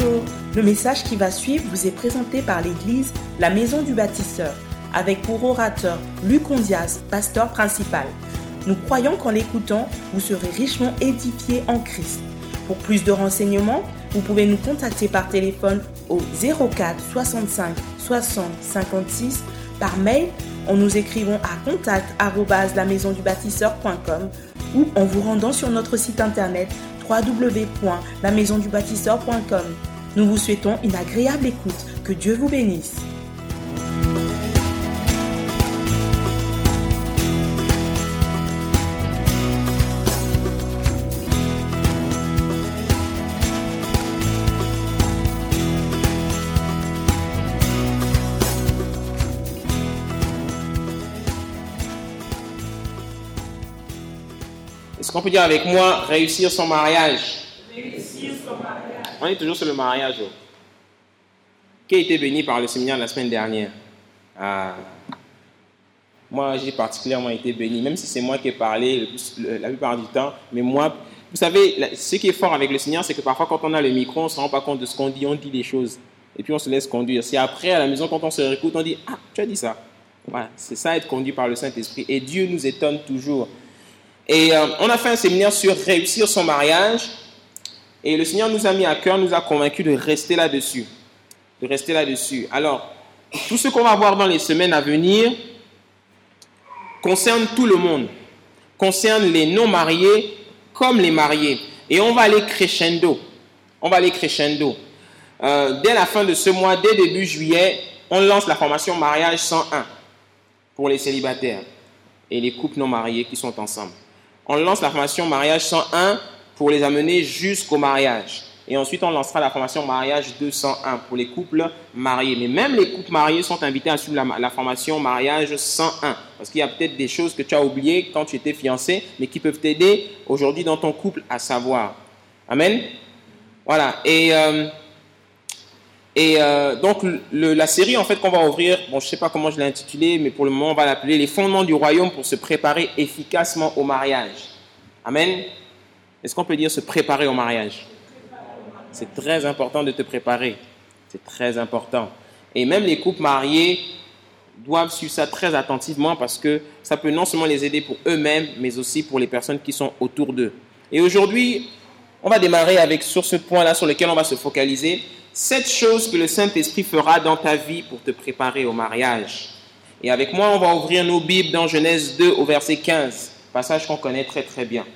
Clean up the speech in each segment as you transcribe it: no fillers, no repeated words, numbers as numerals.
Bonjour, le message qui va suivre vous est présenté par l'église La Maison du Bâtisseur, avec pour orateur Luc Ondias, pasteur principal. Nous croyons qu'en l'écoutant, vous serez richement édifiés en Christ. Pour plus de renseignements, vous pouvez nous contacter par téléphone au 04 65 60 56, par mail en nous écrivant à contact@lamaisondubâtisseur.com ou en vous rendant sur notre site internet www.lamaisondubâtisseur.com. Nous vous souhaitons une agréable écoute. Que Dieu vous bénisse. Est-ce qu'on peut dire avec moi, réussir son mariage? Réussir son mariage. On est toujours sur le mariage. Qui a été béni par le séminaire la semaine dernière? Moi, j'ai particulièrement été béni, même si c'est moi qui ai parlé la plupart du temps. Mais moi, vous savez, ce qui est fort avec le Seigneur, c'est que parfois, quand on a le micro, on ne se rend pas compte de ce qu'on dit. On dit des choses. Et puis, on se laisse conduire. C'est après, à la maison, quand on se réécoute, on dit « Ah, tu as dit ça ». Voilà, c'est ça, être conduit par le Saint-Esprit. Et Dieu nous étonne toujours. Et on a fait un séminaire sur réussir son mariage. Et le Seigneur nous a mis à cœur, nous a convaincus de rester là-dessus. De rester là-dessus. Alors, tout ce qu'on va voir dans les semaines à venir concerne tout le monde. Concerne les non-mariés comme les mariés. Et on va aller crescendo. On va aller crescendo. Dès la fin de ce mois, dès début juillet, on lance la formation mariage 101 pour les célibataires et les couples non mariés qui sont ensemble. On lance la formation mariage 101 pour les amener jusqu'au mariage. Et ensuite, on lancera la formation mariage 201 pour les couples mariés. Mais même les couples mariés sont invités à suivre la formation mariage 101. Parce qu'il y a peut-être des choses que tu as oubliées quand tu étais fiancé, mais qui peuvent t'aider aujourd'hui dans ton couple à savoir. Amen. Voilà. Donc, la série en fait qu'on va ouvrir, je ne sais pas comment je l'ai intitulée, mais pour le moment, on va l'appeler « Les fondements du royaume pour se préparer efficacement au mariage ». Amen. Est-ce qu'on peut dire se préparer au mariage? C'est très important de te préparer. C'est très important. Et même les couples mariés doivent suivre ça très attentivement parce que ça peut non seulement les aider pour eux-mêmes, mais aussi pour les personnes qui sont autour d'eux. Et aujourd'hui, on va démarrer sur ce point-là sur lequel on va se focaliser. 7 choses que le Saint-Esprit fera dans ta vie pour te préparer au mariage. Et avec moi, on va ouvrir nos Bibles dans Genèse 2 au verset 15, passage qu'on connaît très très bien.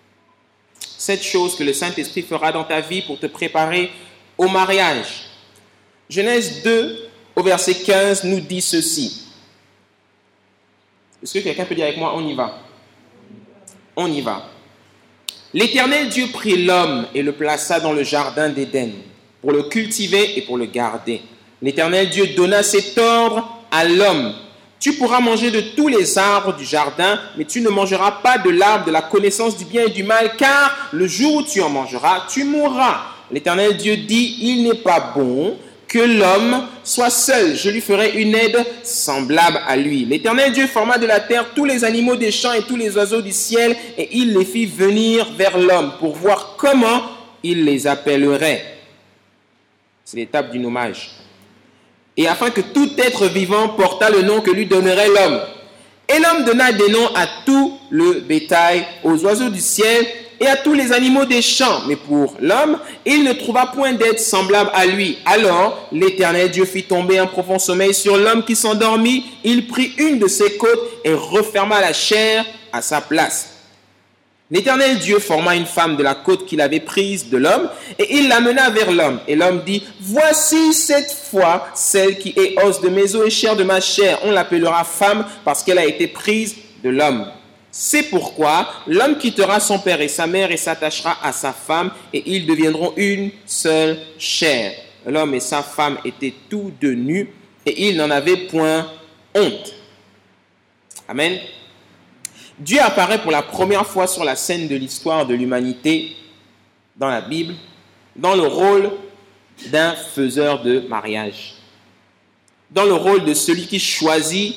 7 choses que le Saint-Esprit fera dans ta vie pour te préparer au mariage. Genèse 2 au verset 15 nous dit ceci. Est-ce que quelqu'un peut dire avec moi, on y va? On y va. L'Éternel Dieu prit l'homme et le plaça dans le jardin d'Éden, pour le cultiver et pour le garder. L'Éternel Dieu donna cet ordre à l'homme. Tu pourras manger de tous les arbres du jardin, mais tu ne mangeras pas de l'arbre de la connaissance du bien et du mal, car le jour où tu en mangeras, tu mourras. L'Éternel Dieu dit, il n'est pas bon que l'homme soit seul. Je lui ferai une aide semblable à lui. L'Éternel Dieu forma de la terre tous les animaux des champs et tous les oiseaux du ciel, et il les fit venir vers l'homme pour voir comment il les appellerait. C'est l'étape du nommage. Et afin que tout être vivant portât le nom que lui donnerait l'homme. Et l'homme donna des noms à tout le bétail, aux oiseaux du ciel et à tous les animaux des champs. Mais pour l'homme, il ne trouva point d'être semblable à lui. Alors l'Éternel Dieu fit tomber un profond sommeil sur l'homme qui s'endormit. Il prit une de ses côtes et referma la chair à sa place. L'Éternel Dieu forma une femme de la côte qu'il avait prise de l'homme, et il l'amena vers l'homme. Et l'homme dit, voici cette fois celle qui est os de mes os et chair de ma chair. On l'appellera femme parce qu'elle a été prise de l'homme. C'est pourquoi l'homme quittera son père et sa mère et s'attachera à sa femme, et ils deviendront une seule chair. L'homme et sa femme étaient tous deux nus, et ils n'en avaient point honte. Amen. Dieu apparaît pour la première fois sur la scène de l'histoire de l'humanité dans la Bible, dans le rôle d'un faiseur de mariage, dans le rôle de celui qui choisit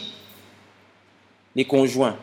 les conjoints.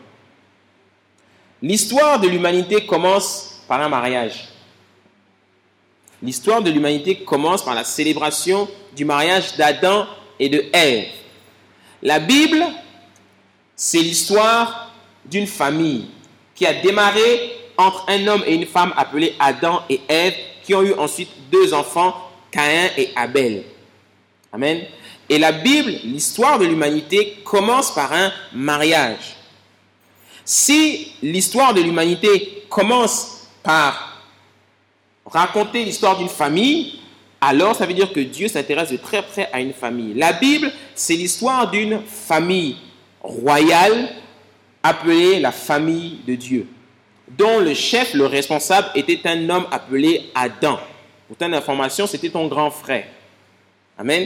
L'histoire de l'humanité commence par un mariage. L'histoire de l'humanité commence par la célébration du mariage d'Adam et de Ève. La Bible, c'est l'histoire d'une famille qui a démarré entre un homme et une femme appelés Adam et Ève, qui ont eu ensuite 2 enfants, Caïn et Abel. Amen. Et la Bible, l'histoire de l'humanité, commence par un mariage. Si l'histoire de l'humanité commence par raconter l'histoire d'une famille, alors ça veut dire que Dieu s'intéresse de très près à une famille. La Bible, c'est l'histoire d'une famille royale appelée la famille de Dieu, dont le chef, le responsable, était un homme appelé Adam. Pour ton information, c'était ton grand frère. Amen.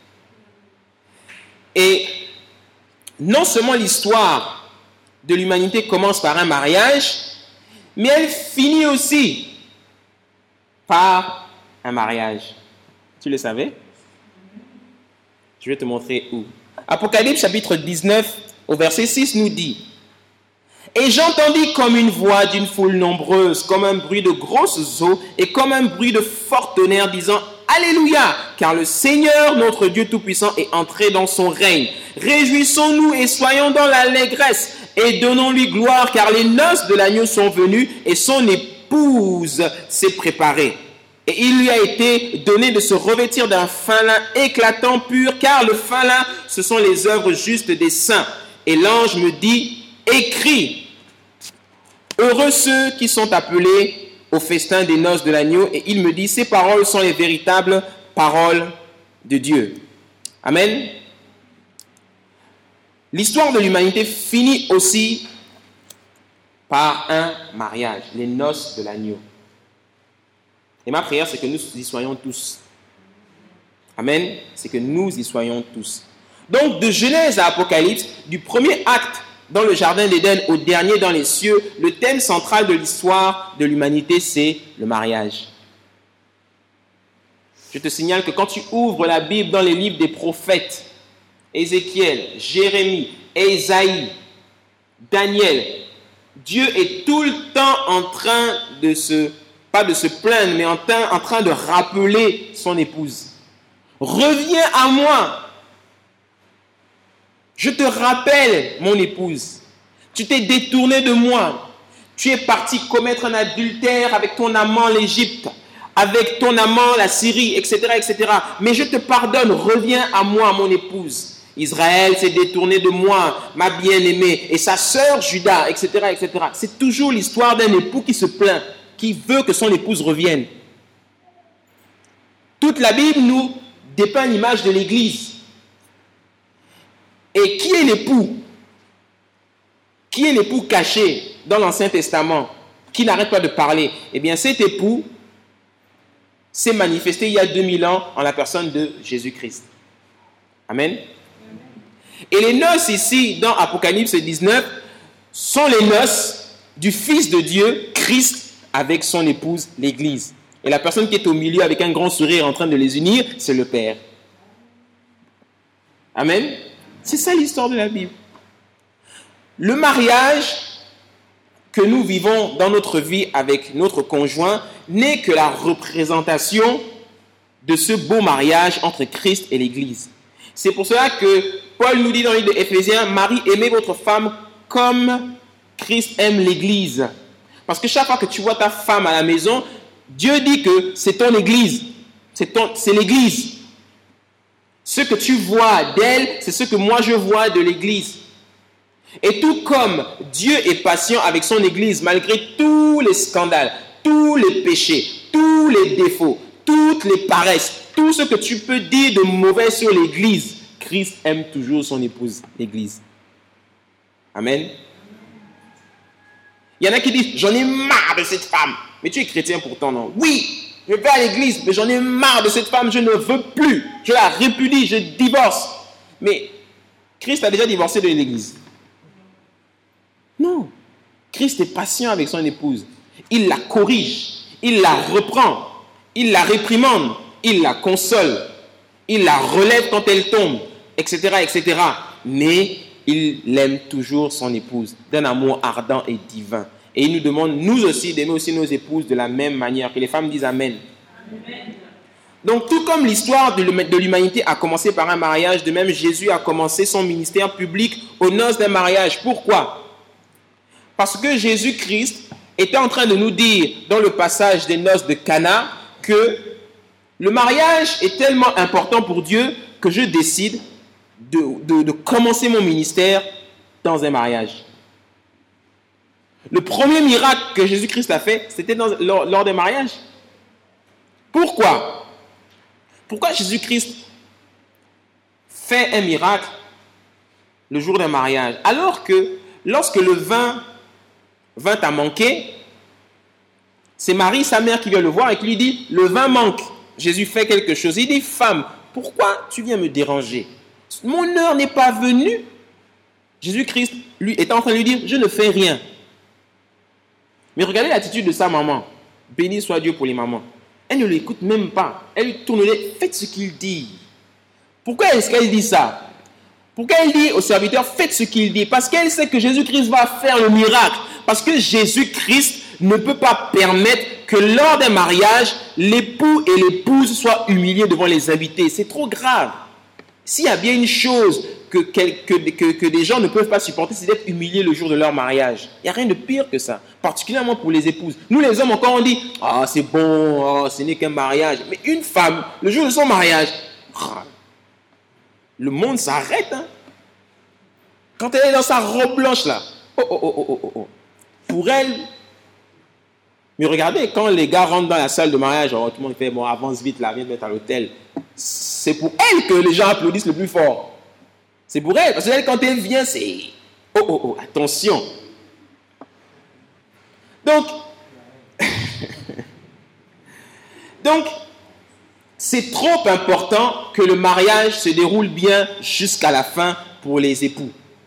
Et non seulement l'histoire de l'humanité commence par un mariage, mais elle finit aussi par un mariage. Tu le savais? Je vais te montrer où. Apocalypse chapitre 19 au verset 6 nous dit: Et j'entendis comme une voix d'une foule nombreuse, comme un bruit de grosses eaux et comme un bruit de fort tonnerre, disant: Alléluia, car le Seigneur, notre Dieu Tout-Puissant, est entré dans son règne. Réjouissons-nous et soyons dans l'allégresse et donnons-lui gloire, car les noces de l'agneau sont venues et son épouse s'est préparée. Et il lui a été donné de se revêtir d'un fin lin éclatant, pur, car le fin lin, ce sont les œuvres justes des saints. Et l'ange me dit: Écris, heureux ceux qui sont appelés au festin des noces de l'agneau. Et il me dit: Ces paroles sont les véritables paroles de Dieu. Amen. L'histoire de l'humanité finit aussi par un mariage, les noces de l'agneau. Et ma prière, c'est que nous y soyons tous. Amen. C'est que nous y soyons tous. Donc, de Genèse à Apocalypse, du premier acte dans le jardin d'Éden au dernier dans les cieux, le thème central de l'histoire de l'humanité, c'est le mariage. Je te signale que quand tu ouvres la Bible dans les livres des prophètes, Ézéchiel, Jérémie, Ésaïe, Daniel, Dieu est tout le temps en train de pas de se plaindre, mais en train de rappeler son épouse. Reviens à moi. Je te rappelle, mon épouse. Tu t'es détourné de moi. Tu es parti commettre un adultère avec ton amant l'Égypte, avec ton amant la Syrie, etc., etc. Mais je te pardonne. Reviens à moi, mon épouse. Israël s'est détourné de moi, ma bien-aimée, et sa sœur Judas, etc., etc. C'est toujours l'histoire d'un époux qui se plaint, qui veut que son épouse revienne. Toute la Bible nous dépeint l'image de l'Église. Et qui est l'époux? Qui est l'époux caché dans l'Ancien Testament, qui n'arrête pas de parler? Eh bien, cet époux s'est manifesté il y a 2000 ans en la personne de Jésus-Christ. Amen. Et les noces ici, dans Apocalypse 19, sont les noces du Fils de Dieu, Christ, avec son épouse, l'Église. Et la personne qui est au milieu avec un grand sourire en train de les unir, c'est le Père. Amen. C'est ça l'histoire de la Bible. Le mariage que nous vivons dans notre vie avec notre conjoint n'est que la représentation de ce beau mariage entre Christ et l'Église. C'est pour cela que Paul nous dit dans le livre d'Éphésiens: Marie, aimez votre femme comme Christ aime l'Église. Parce que chaque fois que tu vois ta femme à la maison, Dieu dit que c'est ton Église. C'est l'Église. Ce que tu vois d'elle, c'est ce que moi je vois de l'Église. Et tout comme Dieu est patient avec son Église, malgré tous les scandales, tous les péchés, tous les défauts, toutes les paresses, tout ce que tu peux dire de mauvais sur l'Église, Christ aime toujours son épouse, l'Église. Amen. Il y en a qui disent: j'en ai marre de cette femme. Mais tu es chrétien pourtant, non? Oui, je vais à l'église, mais j'en ai marre de cette femme, je ne veux plus. Je la répudie, je divorce. Mais Christ a déjà divorcé de l'église. Non. Christ est patient avec son épouse. Il la corrige, il la reprend, il la réprimande, il la console, il la relève quand elle tombe, etc., etc. Mais il aime toujours son épouse d'un amour ardent et divin. Et il nous demande, nous aussi, d'aimer aussi nos épouses de la même manière. Que les femmes disent Amen. Donc, tout comme l'histoire de l'humanité a commencé par un mariage, de même Jésus a commencé son ministère public aux noces d'un mariage. Pourquoi? Parce que Jésus-Christ était en train de nous dire, dans le passage des noces de Cana, que le mariage est tellement important pour Dieu que je décide de commencer mon ministère dans un mariage. Le premier miracle que Jésus-Christ a fait, c'était lors des mariages. Pourquoi? Pourquoi Jésus-Christ fait un miracle le jour d'un mariage? Alors que lorsque le vin vint à manquer, c'est Marie, sa mère, qui vient le voir et qui lui dit, le vin manque. Jésus fait quelque chose. Il dit, femme, pourquoi tu viens me déranger? Mon heure n'est pas venue. Jésus-Christ, lui, était en train de lui dire, je ne fais rien. Mais regardez l'attitude de sa maman. Béni soit Dieu pour les mamans. Elle ne l'écoute même pas. Elle lui tourne le nez. Faites ce qu'il dit. Pourquoi est-ce qu'elle dit ça? Pourquoi elle dit au serviteur, faites ce qu'il dit? Parce qu'elle sait que Jésus-Christ va faire le miracle. Parce que Jésus-Christ ne peut pas permettre que lors d'un mariage, l'époux et l'épouse soient humiliés devant les invités. C'est trop grave. S'il y a bien une chose que des gens ne peuvent pas supporter, c'est d'être humiliés le jour de leur mariage. Il n'y a rien de pire que ça, particulièrement pour les épouses. Nous les hommes encore on dit, ah c'est bon, ce n'est qu'un mariage. Mais une femme, le jour de son mariage, le monde s'arrête. Hein. Quand elle est dans sa robe blanche là, pour elle. Mais regardez, quand les gars rentrent dans la salle de mariage, tout le monde fait, bon, avance vite là, viens te mettre à l'hôtel. C'est pour elle que les gens applaudissent le plus fort. C'est pour elle, parce qu'elle, quand elle vient, c'est... attention. Donc, c'est trop important que le mariage se déroule bien jusqu'à la fin pour les époux.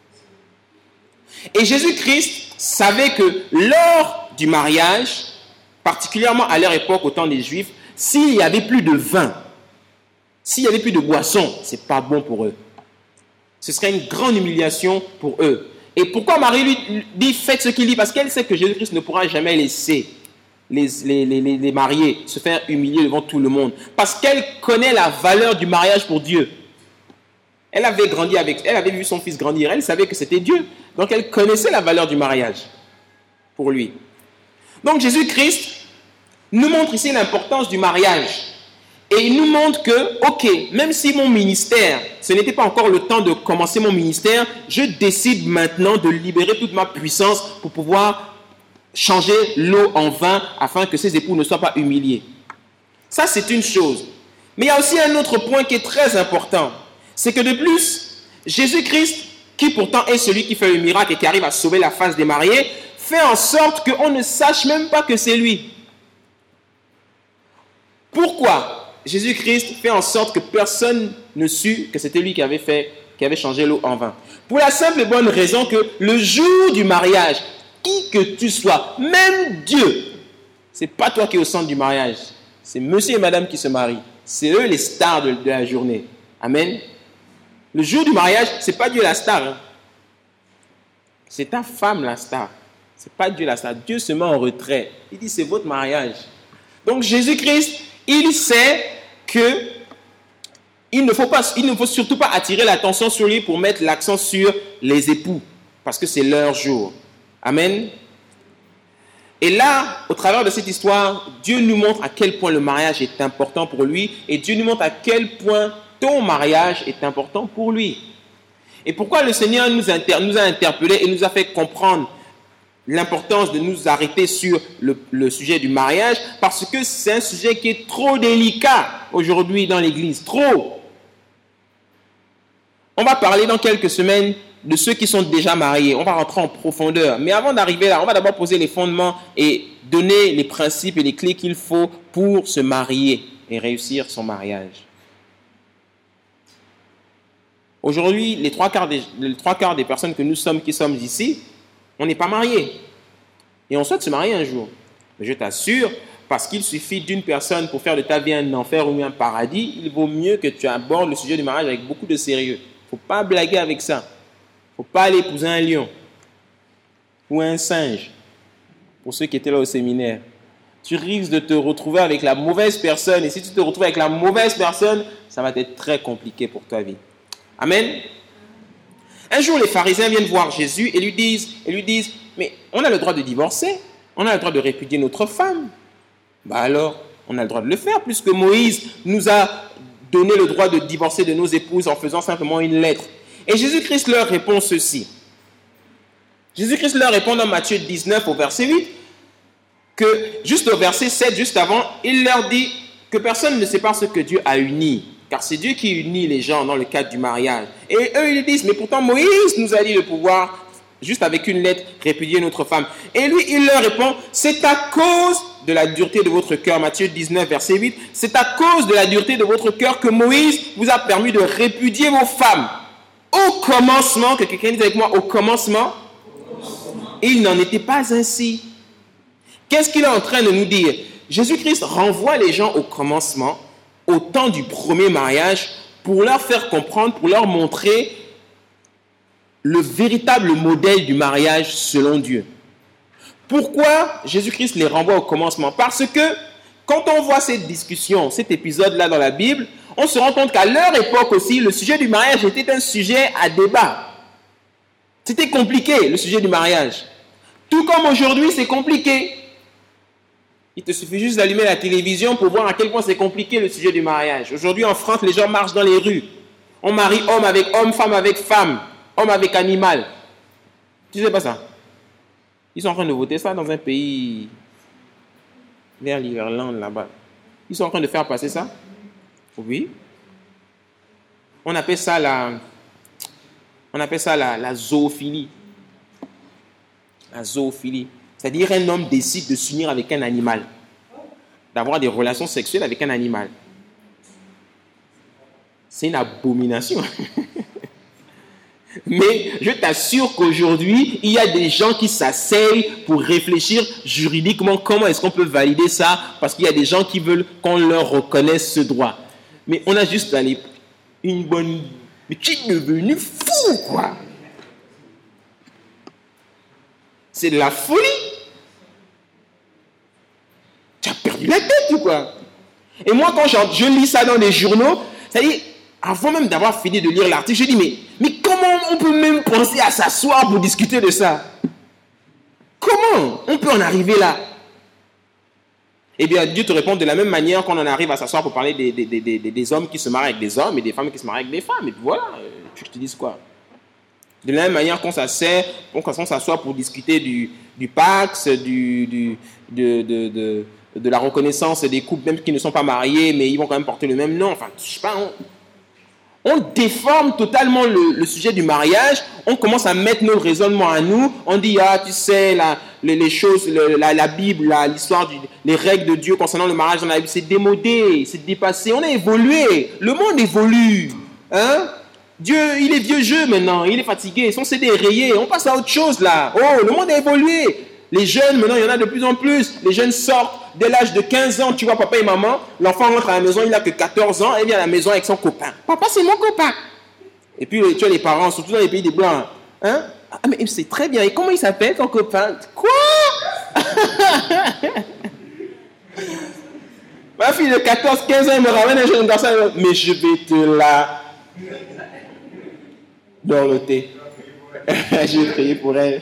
Et Jésus-Christ savait que lors du mariage, particulièrement à leur époque, au temps des Juifs, s'il n'y avait plus de vin, s'il n'y avait plus de boisson, ce n'est pas bon pour eux. Ce serait une grande humiliation pour eux. Et pourquoi Marie lui dit, faites ce qu'il dit? Parce qu'elle sait que Jésus-Christ ne pourra jamais laisser les mariés se faire humilier devant tout le monde. Parce qu'elle connaît la valeur du mariage pour Dieu. Elle avait grandi elle avait vu son fils grandir. Elle savait que c'était Dieu. Donc elle connaissait la valeur du mariage pour lui. Donc Jésus-Christ nous montre ici l'importance du mariage. Et il nous montre que, ok, même si mon ministère, ce n'était pas encore le temps de commencer mon ministère, je décide maintenant de libérer toute ma puissance pour pouvoir changer l'eau en vin afin que ces époux ne soient pas humiliés. Ça, c'est une chose. Mais il y a aussi un autre point qui est très important. C'est que de plus, Jésus-Christ, qui pourtant est celui qui fait le miracle et qui arrive à sauver la face des mariés, fait en sorte qu'on ne sache même pas que c'est lui. Pourquoi? Jésus-Christ fait en sorte que personne ne sut que c'était lui qui avait changé l'eau en vin. Pour la simple et bonne raison que le jour du mariage, qui que tu sois, même Dieu, c'est pas toi qui es au centre du mariage. C'est monsieur et madame qui se marient. C'est eux les stars de la journée. Amen. Le jour du mariage, c'est pas Dieu la star. Hein. C'est ta femme la star. C'est pas Dieu la star. Dieu se met en retrait. Il dit c'est votre mariage. Donc Jésus-Christ, il sait que il ne faut surtout pas attirer l'attention sur lui pour mettre l'accent sur les époux, parce que c'est leur jour. Amen. Et là, au travers de cette histoire, Dieu nous montre à quel point le mariage est important pour lui, et Dieu nous montre à quel point ton mariage est important pour lui. Et pourquoi le Seigneur nous a interpellés et nous a fait comprendre l'importance de nous arrêter sur le sujet du mariage, parce que c'est un sujet qui est trop délicat aujourd'hui dans l'Église, trop. On va parler dans quelques semaines de ceux qui sont déjà mariés, on va rentrer en profondeur, mais avant d'arriver là, on va d'abord poser les fondements et donner les principes et les clés qu'il faut pour se marier et réussir son mariage. Aujourd'hui, les trois quarts des personnes que nous sommes, qui sommes ici, on n'est pas mariés. Et on souhaite se marier un jour. Mais je t'assure, parce qu'il suffit d'une personne pour faire de ta vie un enfer ou un paradis, il vaut mieux que tu abordes le sujet du mariage avec beaucoup de sérieux. Il ne faut pas blaguer avec ça. Il ne faut pas aller épouser un lion ou un singe, pour ceux qui étaient là au séminaire. tu risques de te retrouver avec la mauvaise personne. Et si tu te retrouves avec la mauvaise personne, ça va être très compliqué pour ta vie. Amen. Un jour, les pharisiens viennent voir Jésus et lui disent, mais on a le droit de divorcer, on a le droit de répudier notre femme. Bah alors, on a le droit de le faire, puisque Moïse nous a donné le droit de divorcer de nos épouses en faisant simplement une lettre. Et Jésus-Christ leur répond ceci. Jésus-Christ leur répond dans Matthieu 19 au verset 8, que juste au verset 7, juste avant, il leur dit que personne ne sépare ce que Dieu a uni. Car c'est Dieu qui unit les gens dans le cadre du mariage. Et eux, ils disent, mais pourtant Moïse nous a dit de pouvoir, juste avec une lettre, répudier notre femme. Et lui, il leur répond, c'est à cause de la dureté de votre cœur. Matthieu 19, verset 8. C'est à cause de la dureté de votre cœur que Moïse vous a permis de répudier vos femmes. Au commencement, que quelqu'un dise avec moi, au commencement, il n'en était pas ainsi. Qu'est-ce qu'il est en train de nous dire? Jésus-Christ renvoie les gens au commencement, au temps du premier mariage, pour leur faire comprendre, pour leur montrer le véritable modèle du mariage selon Dieu. Pourquoi Jésus-Christ les renvoie au commencement? Parce que quand on voit cette discussion, cet épisode-là dans la Bible, on se rend compte qu'à leur époque aussi, le sujet du mariage était un sujet à débat. C'était compliqué, le sujet du mariage. Tout comme aujourd'hui, c'est compliqué. Il te suffit juste d'allumer la télévision pour voir à quel point c'est compliqué le sujet du mariage. Aujourd'hui, en France, les gens marchent dans les rues. On marie homme avec homme, femme avec femme, homme avec animal. Tu sais pas ça? Ils sont en train de voter ça dans un pays vers l'Irlande, là-bas. Ils sont en train de faire passer ça? Oui. On appelle ça la zoophilie. La zoophilie. C'est-à-dire un homme décide de s'unir avec un animal, d'avoir des relations sexuelles avec un animal. C'est une abomination. Mais je t'assure qu'aujourd'hui, il y a des gens qui s'asseyent pour réfléchir juridiquement comment est-ce qu'on peut valider ça, parce qu'il y a des gens qui veulent qu'on leur reconnaisse ce droit. Mais on a juste allé une bonne... Mais tu es devenu fou, quoi. C'est de la folie. Tu as perdu la tête ou quoi? Et moi, quand je lis ça dans les journaux, c'est-à-dire, avant même d'avoir fini de lire l'article, je dis, mais comment on peut même penser à s'asseoir pour discuter de ça? Comment on peut en arriver là? Eh bien, Dieu te répond de la même manière qu'on en arrive à s'asseoir pour parler des hommes qui se marient avec des hommes et des femmes qui se marient avec des femmes. Et puis voilà, tu te dis quoi? De la même manière qu'on s'assoit pour discuter du Pax, de la reconnaissance des couples, même qui ne sont pas mariés, mais ils vont quand même porter le même nom. Enfin, je sais pas, on déforme totalement le sujet du mariage. On commence à mettre nos raisonnements à nous. On dit, tu sais, les choses, la Bible, l'histoire, les règles de Dieu concernant le mariage dans la Bible, c'est démodé, c'est dépassé. On a évolué. Le monde évolue. Hein? Dieu, il est vieux jeu maintenant, il est fatigué, son CD est rayé, on passe à autre chose là. Oh, le monde a évolué. Les jeunes, maintenant, il y en a de plus en plus. Les jeunes sortent dès l'âge de 15 ans. Tu vois, papa et maman, l'enfant rentre à la maison, il n'a que 14 ans, et il vient à la maison avec son copain. Papa, c'est mon copain. Et puis, tu as les parents, surtout dans les pays des Blancs. Hein? Ah, mais c'est très bien. Et comment il s'appelle, ton copain? Quoi? Ma fille de 14, 15 ans, elle me ramène un jeune garçon. Mais je vais te la... dans le thé. Je vais prier pour elle.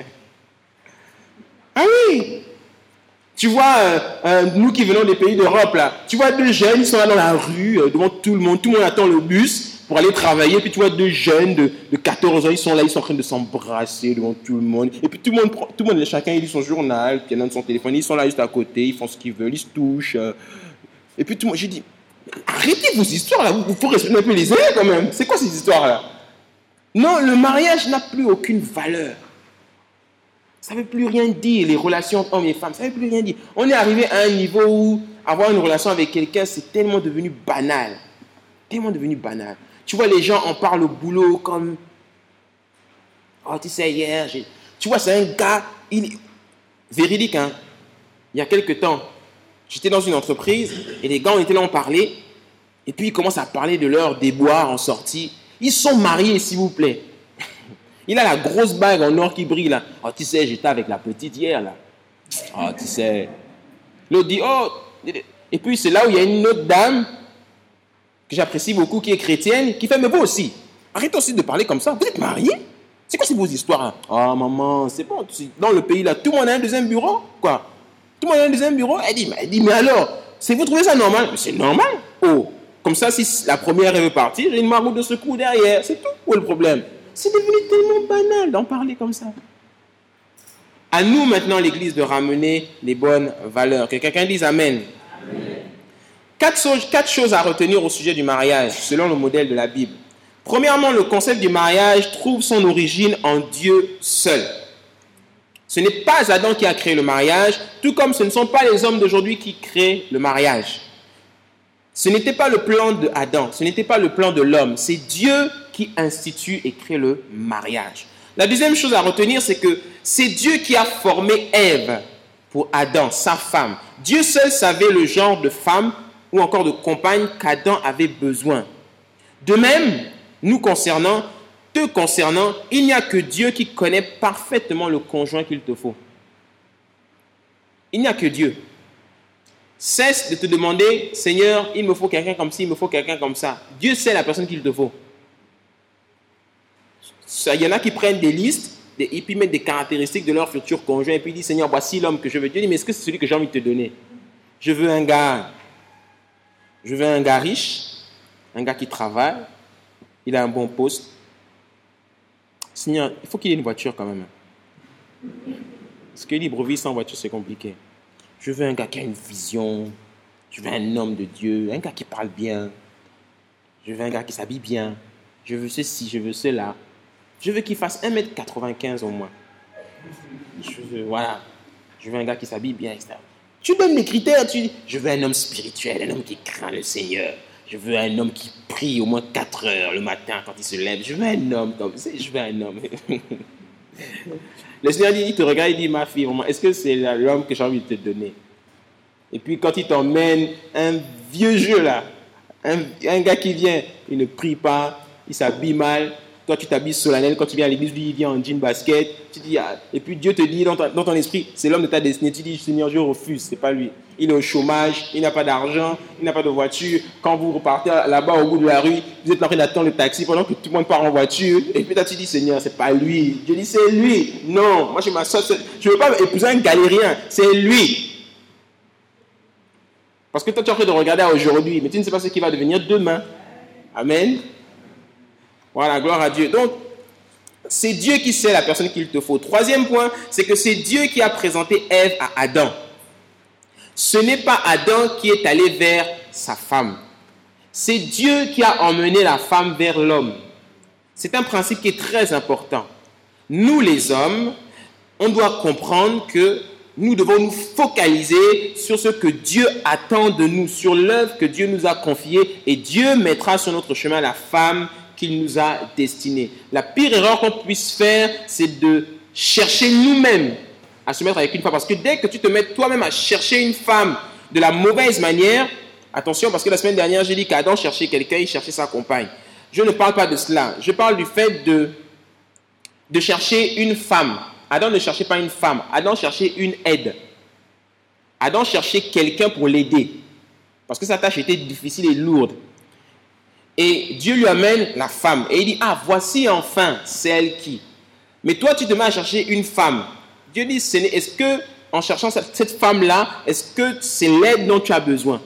Ah oui! Tu vois, nous qui venons des pays d'Europe, là, tu vois deux jeunes, ils sont là dans la rue, devant tout le monde attend le bus pour aller travailler, puis tu vois deux jeunes de 14 ans, ils sont là, ils sont en train de s'embrasser devant tout le monde, et puis tout le monde, chacun il lit son journal, puis il y en a de son téléphone, ils sont là juste à côté, ils font ce qu'ils veulent, ils se touchent, et puis tout le monde, j'ai dit, arrêtez vos histoires là, vous faut respecter un peu les élèves quand même, c'est quoi ces histoires là? Non, le mariage n'a plus aucune valeur. Ça ne veut plus rien dire, les relations entre hommes et femmes, ça ne veut plus rien dire. On est arrivé à un niveau où avoir une relation avec quelqu'un, c'est tellement devenu banal. Tellement devenu banal. Tu vois, les gens en parlent au boulot comme... Oh, tu sais, hier, tu vois, c'est un gars, véridique, hein. Il y a quelques temps, j'étais dans une entreprise et les gars, on était là, on parlait. Et puis, ils commencent à parler de leurs déboires en sortie. Ils sont mariés, s'il vous plaît. Il a la grosse bague en or qui brille là. Oh, tu sais, j'étais avec la petite hier là. Oh, tu sais. L'autre dit, oh, et puis c'est là où il y a une autre dame que j'apprécie beaucoup, qui est chrétienne, qui fait, mais vous aussi, arrête aussi de parler comme ça, vous êtes mariés? C'est quoi ces vos histoires là? Oh maman, c'est bon, dans le pays là, tout le monde a un deuxième bureau, quoi. Tout le monde a un deuxième bureau. Elle dit, mais alors, vous trouvez ça normal? Mais c'est normal. Oh, comme ça, si la première elle veut partir, j'ai une maroute de secours derrière, c'est tout. Où est le problème? C'est devenu tellement banal d'en parler comme ça. À nous maintenant, l'Église, de ramener les bonnes valeurs. Que quelqu'un dise Amen. Amen. Quatre choses à retenir au sujet du mariage, selon le modèle de la Bible. Premièrement, le concept du mariage trouve son origine en Dieu seul. Ce n'est pas Adam qui a créé le mariage, tout comme ce ne sont pas les hommes d'aujourd'hui qui créent le mariage. Ce n'était pas le plan d'Adam, ce n'était pas le plan de l'homme, c'est Dieu qui institue et crée le mariage. La deuxième chose à retenir, c'est que c'est Dieu qui a formé Ève pour Adam, sa femme. Dieu seul savait le genre de femme ou encore de compagne qu'Adam avait besoin. De même, te concernant, il n'y a que Dieu qui connaît parfaitement le conjoint qu'il te faut. Il n'y a que Dieu. Cesse de te demander, Seigneur, il me faut quelqu'un comme ci, il me faut quelqu'un comme ça. Dieu sait la personne qu'il te faut. Il y en a qui prennent des listes et puis mettent des caractéristiques de leur futur conjoint et puis disent, Seigneur, voici l'homme que je veux. Dieu dit, mais est-ce que c'est celui que j'ai envie de te donner? Je veux un gars riche, un gars qui travaille, il a un bon poste. Seigneur, il faut qu'il ait une voiture quand même. Parce que Libreville sans voiture, c'est compliqué. Je veux un gars qui a une vision. Je veux un homme de Dieu, un gars qui parle bien. Je veux un gars qui s'habille bien. Je veux ceci, je veux cela. Je veux qu'il fasse 1m95 au moins. Je veux un gars qui s'habille bien, etc. Tu donnes mes critères, tu dis, je veux un homme spirituel, un homme qui craint le Seigneur. Je veux un homme qui prie au moins 4 heures le matin quand il se lève. Je veux un homme comme ça. Je veux un homme. Le Seigneur dit, il te regarde, il dit, ma fille, est-ce que c'est l'homme que j'ai envie de te donner? Et puis quand il t'emmène un vieux jeu là, un gars qui vient, il ne prie pas, il s'habille mal. Toi, tu t'habilles solennel. Quand tu viens à l'église, lui, il vient en jean basket. Tu dis, et puis Dieu te dit dans ton esprit, c'est l'homme de ta destinée. Tu dis, Seigneur, je refuse, c'est pas lui. Il est au chômage, il n'a pas d'argent, il n'a pas de voiture. Quand vous repartez là-bas au bout de la rue, vous êtes en train d'attendre le taxi pendant que tout le monde part en voiture. Et puis là, tu dis, Seigneur, c'est pas lui. Dieu dit, c'est lui. Non, moi, je ne veux pas épouser un galérien. C'est lui. Parce que toi, tu es en train de regarder à aujourd'hui, mais tu ne sais pas ce qui va devenir demain. Amen. Voilà, gloire à Dieu. Donc, c'est Dieu qui sait la personne qu'il te faut. Troisième point, c'est que c'est Dieu qui a présenté Ève à Adam. Ce n'est pas Adam qui est allé vers sa femme. C'est Dieu qui a emmené la femme vers l'homme. C'est un principe qui est très important. Nous, les hommes, on doit comprendre que nous devons nous focaliser sur ce que Dieu attend de nous, sur l'œuvre que Dieu nous a confiée, et Dieu mettra sur notre chemin la femme qu'il nous a destinée. La pire erreur qu'on puisse faire, c'est de chercher nous-mêmes à se mettre avec une femme. Parce que dès que tu te mets toi-même à chercher une femme de la mauvaise manière, attention, parce que la semaine dernière, j'ai dit qu'Adam cherchait quelqu'un, il cherchait sa compagne. Je ne parle pas de cela. Je parle du fait de chercher une femme. Adam ne cherchait pas une femme. Adam cherchait une aide. Adam cherchait quelqu'un pour l'aider. Parce que sa tâche était difficile et lourde. Et Dieu lui amène la femme. Et il dit, voici enfin celle qui. Mais toi, tu te mets à chercher une femme. Dieu dit, est-ce que, en cherchant cette femme-là, est-ce que c'est l'aide dont tu as besoin?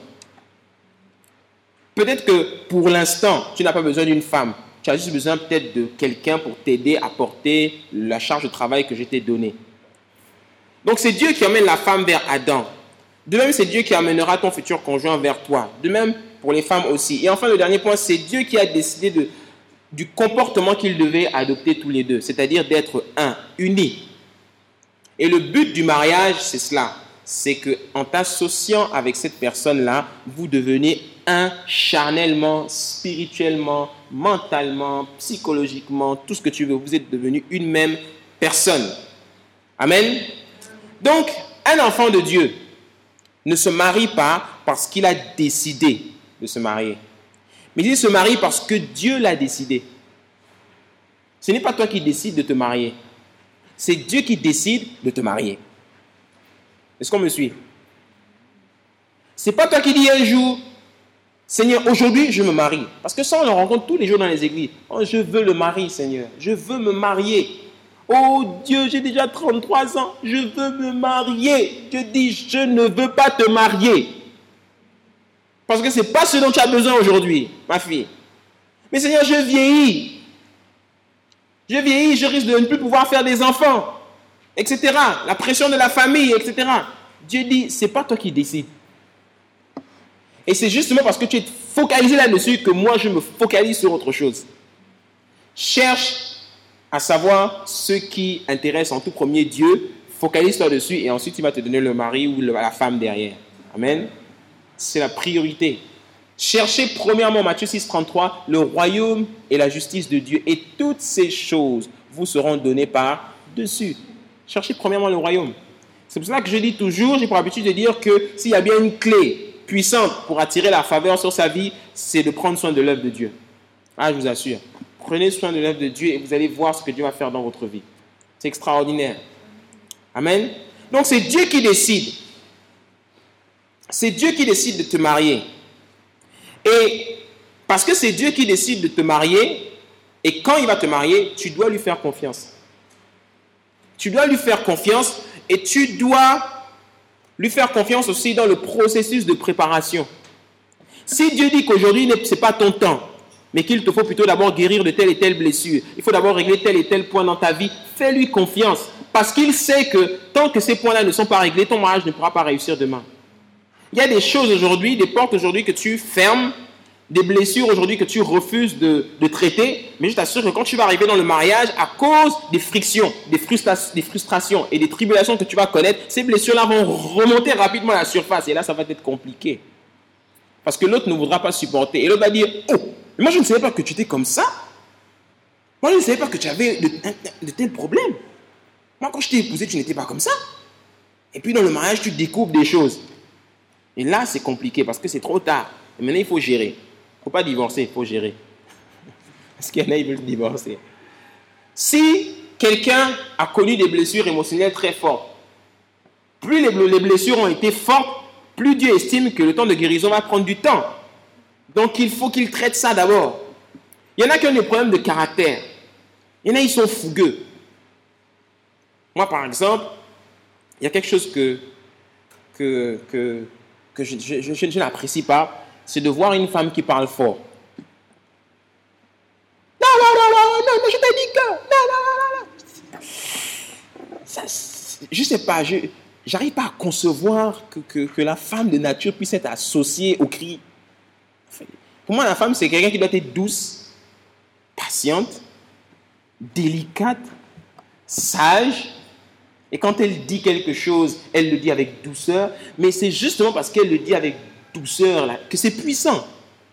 Peut-être que pour l'instant, tu n'as pas besoin d'une femme. Tu as juste besoin peut-être de quelqu'un pour t'aider à porter la charge de travail que je t'ai donnée. Donc c'est Dieu qui amène la femme vers Adam. De même, c'est Dieu qui amènera ton futur conjoint vers toi. De même, pour les femmes aussi. Et enfin, le dernier point, c'est Dieu qui a décidé du comportement qu'ils devaient adopter tous les deux. C'est-à-dire d'être unis. Et le but du mariage, c'est cela. C'est qu'en t'associant avec cette personne-là, vous devenez un charnellement, spirituellement, mentalement, psychologiquement, tout ce que tu veux. Vous êtes devenus une même personne. Amen. Donc, un enfant de Dieu ne se marie pas parce qu'il a décidé de se marier. Mais il se marie parce que Dieu l'a décidé. Ce n'est pas toi qui décides de te marier. C'est Dieu qui décide de te marier. Est-ce qu'on me suit? C'est pas toi qui dis un jour, Seigneur, aujourd'hui, je me marie. Parce que ça, on le rencontre tous les jours dans les églises. Oh, je veux le mari, Seigneur. Je veux me marier. Oh Dieu, j'ai déjà 33 ans. Je veux me marier. Dieu dit, je ne veux pas te marier. Parce que ce n'est pas ce dont tu as besoin aujourd'hui, ma fille. Mais Seigneur, je vieillis. Je vieillis, je risque de ne plus pouvoir faire des enfants, etc. La pression de la famille, etc. Dieu dit, ce n'est pas toi qui décides. Et c'est justement parce que tu es focalisé là-dessus que moi, je me focalise sur autre chose. Cherche à savoir ce qui intéresse en tout premier Dieu, focalise-toi dessus et ensuite il va te donner le mari ou la femme derrière. Amen. C'est la priorité. Cherchez premièrement, Matthieu 6, 33, le royaume et la justice de Dieu et toutes ces choses vous seront données par-dessus. Cherchez premièrement le royaume. C'est pour cela que je dis toujours, j'ai pour habitude de dire que s'il y a bien une clé puissante pour attirer la faveur sur sa vie, c'est de prendre soin de l'œuvre de Dieu. Ah, je vous assure. Prenez soin de l'œuvre de Dieu et vous allez voir ce que Dieu va faire dans votre vie. C'est extraordinaire. Amen. Donc c'est Dieu qui décide. C'est Dieu qui décide de te marier. Et parce que c'est Dieu qui décide de te marier, et quand il va te marier, tu dois lui faire confiance. Tu dois lui faire confiance et tu dois lui faire confiance aussi dans le processus de préparation. Si Dieu dit qu'aujourd'hui, ce n'est pas ton temps, mais qu'il te faut plutôt d'abord guérir de telle et telle blessure, il faut d'abord régler tel et tel point dans ta vie, fais-lui confiance. Parce qu'il sait que tant que ces points-là ne sont pas réglés, ton mariage ne pourra pas réussir demain. Il y a des choses aujourd'hui, des portes aujourd'hui que tu fermes, des blessures aujourd'hui que tu refuses de traiter, mais je t'assure que quand tu vas arriver dans le mariage, à cause des frictions, des frustrations et des tribulations que tu vas connaître, ces blessures-là vont remonter rapidement à la surface et là, ça va être compliqué. Parce que l'autre ne voudra pas supporter. Et l'autre va dire, oh, mais moi je ne savais pas que tu étais comme ça. Moi je ne savais pas que tu avais de tels problèmes. Moi quand je t'ai épousé, tu n'étais pas comme ça. Et puis dans le mariage, tu découvres des choses. Et là, c'est compliqué parce que c'est trop tard. Et maintenant, il faut gérer. Il ne faut pas divorcer, il faut gérer. Parce qu'il y en a, ils veulent divorcer. Si quelqu'un a connu des blessures émotionnelles très fortes, plus les blessures ont été fortes, plus Dieu estime que le temps de guérison va prendre du temps. Donc, il faut qu'il traite ça d'abord. Il y en a qui ont des problèmes de caractère. Il y en a, ils sont fougueux. Moi, par exemple, il y a quelque chose que je n'apprécie pas, c'est de voir une femme qui parle fort. Non, je t'ai dit que... Non. Ça, je ne sais pas, j'arrive pas à concevoir que la femme de nature puisse être associée au cri. Pour moi, la femme, c'est quelqu'un qui doit être douce, patiente, délicate, sage. Et quand elle dit quelque chose, elle le dit avec douceur. Mais c'est justement parce qu'elle le dit avec douceur là, que c'est puissant.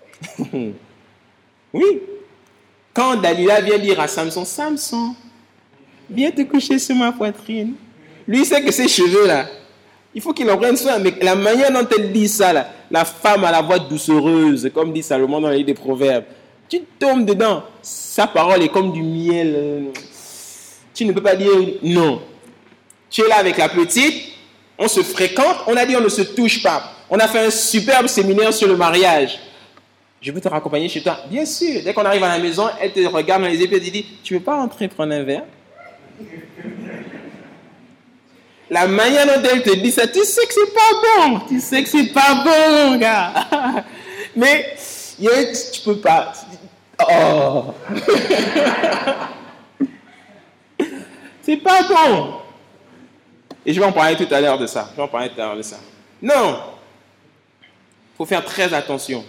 Oui. Quand Dalila vient dire à Samson, Samson, viens te coucher sur ma poitrine. Lui, il sait que ses cheveux là, il faut qu'il en prenne soin. Mais la manière dont elle dit ça là, la femme a la voix doucereuse, comme dit Salomon dans la livre des Proverbes. Tu tombes dedans. Sa parole est comme du miel. Tu ne peux pas dire non. Tu es là avec la petite, on se fréquente, on a dit on ne se touche pas. On a fait un superbe séminaire sur le mariage. Je peux te raccompagner chez toi? Bien sûr. Dès qu'on arrive à la maison, elle te regarde dans les yeux et te dit, tu ne veux pas rentrer prendre un verre? La manière dont elle te dit ça, tu sais que c'est pas bon. Tu sais que c'est pas bon, gars. Mais tu peux pas. Oh. C'est pas bon. Et je vais en parler tout à l'heure de ça. Non. Il faut faire très attention.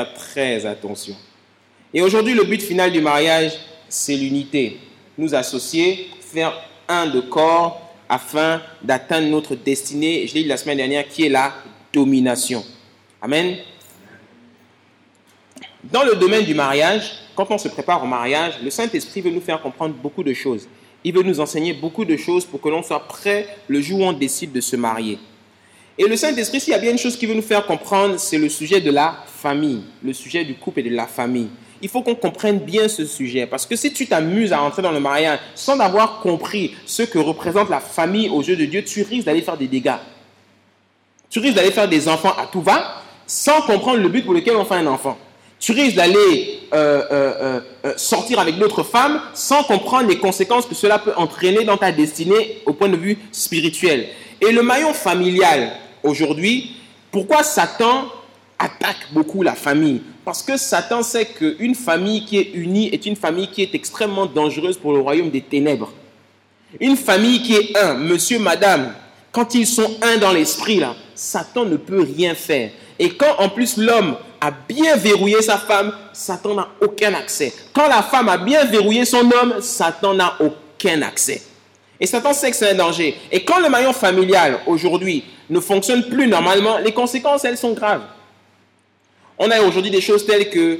Et aujourd'hui, le but final du mariage, c'est l'unité. Nous associer, faire un de corps afin d'atteindre notre destinée. Je l'ai dit la semaine dernière, qui est la domination. Amen. Dans le domaine du mariage, quand on se prépare au mariage, le Saint-Esprit veut nous faire comprendre beaucoup de choses. Il veut nous enseigner beaucoup de choses pour que l'on soit prêt le jour où on décide de se marier. Et le Saint-Esprit, s'il y a bien une chose qui veut nous faire comprendre, c'est le sujet de la famille, le sujet du couple et de la famille. Il faut qu'on comprenne bien ce sujet, parce que si tu t'amuses à entrer dans le mariage sans avoir compris ce que représente la famille aux yeux de Dieu, tu risques d'aller faire des dégâts. Tu risques d'aller faire des enfants à tout va sans comprendre le but pour lequel on fait un enfant. Tu risques d'aller sortir avec d'autres femmes sans comprendre les conséquences que cela peut entraîner dans ta destinée au point de vue spirituel. Et le maillon familial, aujourd'hui, pourquoi Satan attaque beaucoup la famille? Parce que Satan sait qu'une famille qui est unie est une famille qui est extrêmement dangereuse pour le royaume des ténèbres. Une famille qui est un, monsieur, madame, quand ils sont un dans l'esprit, là, Satan ne peut rien faire. Et quand en plus l'homme a bien verrouillé sa femme, Satan n'a aucun accès. Quand la femme a bien verrouillé son homme, Satan n'a aucun accès. Et Satan sait que c'est un danger. Et quand le maillon familial, aujourd'hui, ne fonctionne plus normalement, les conséquences, elles sont graves. On a aujourd'hui des choses telles que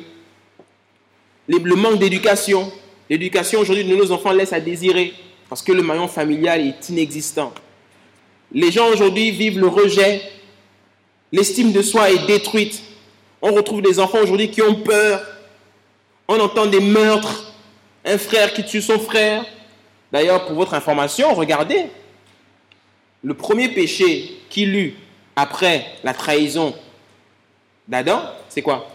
le manque d'éducation. L'éducation aujourd'hui de nos enfants laisse à désirer parce que le maillon familial est inexistant. Les gens aujourd'hui vivent le rejet. L'estime de soi est détruite. On retrouve des enfants aujourd'hui qui ont peur. On entend des meurtres. Un frère qui tue son frère. D'ailleurs, pour votre information, regardez. Le premier péché qu'il eut après la trahison d'Adam, c'est quoi?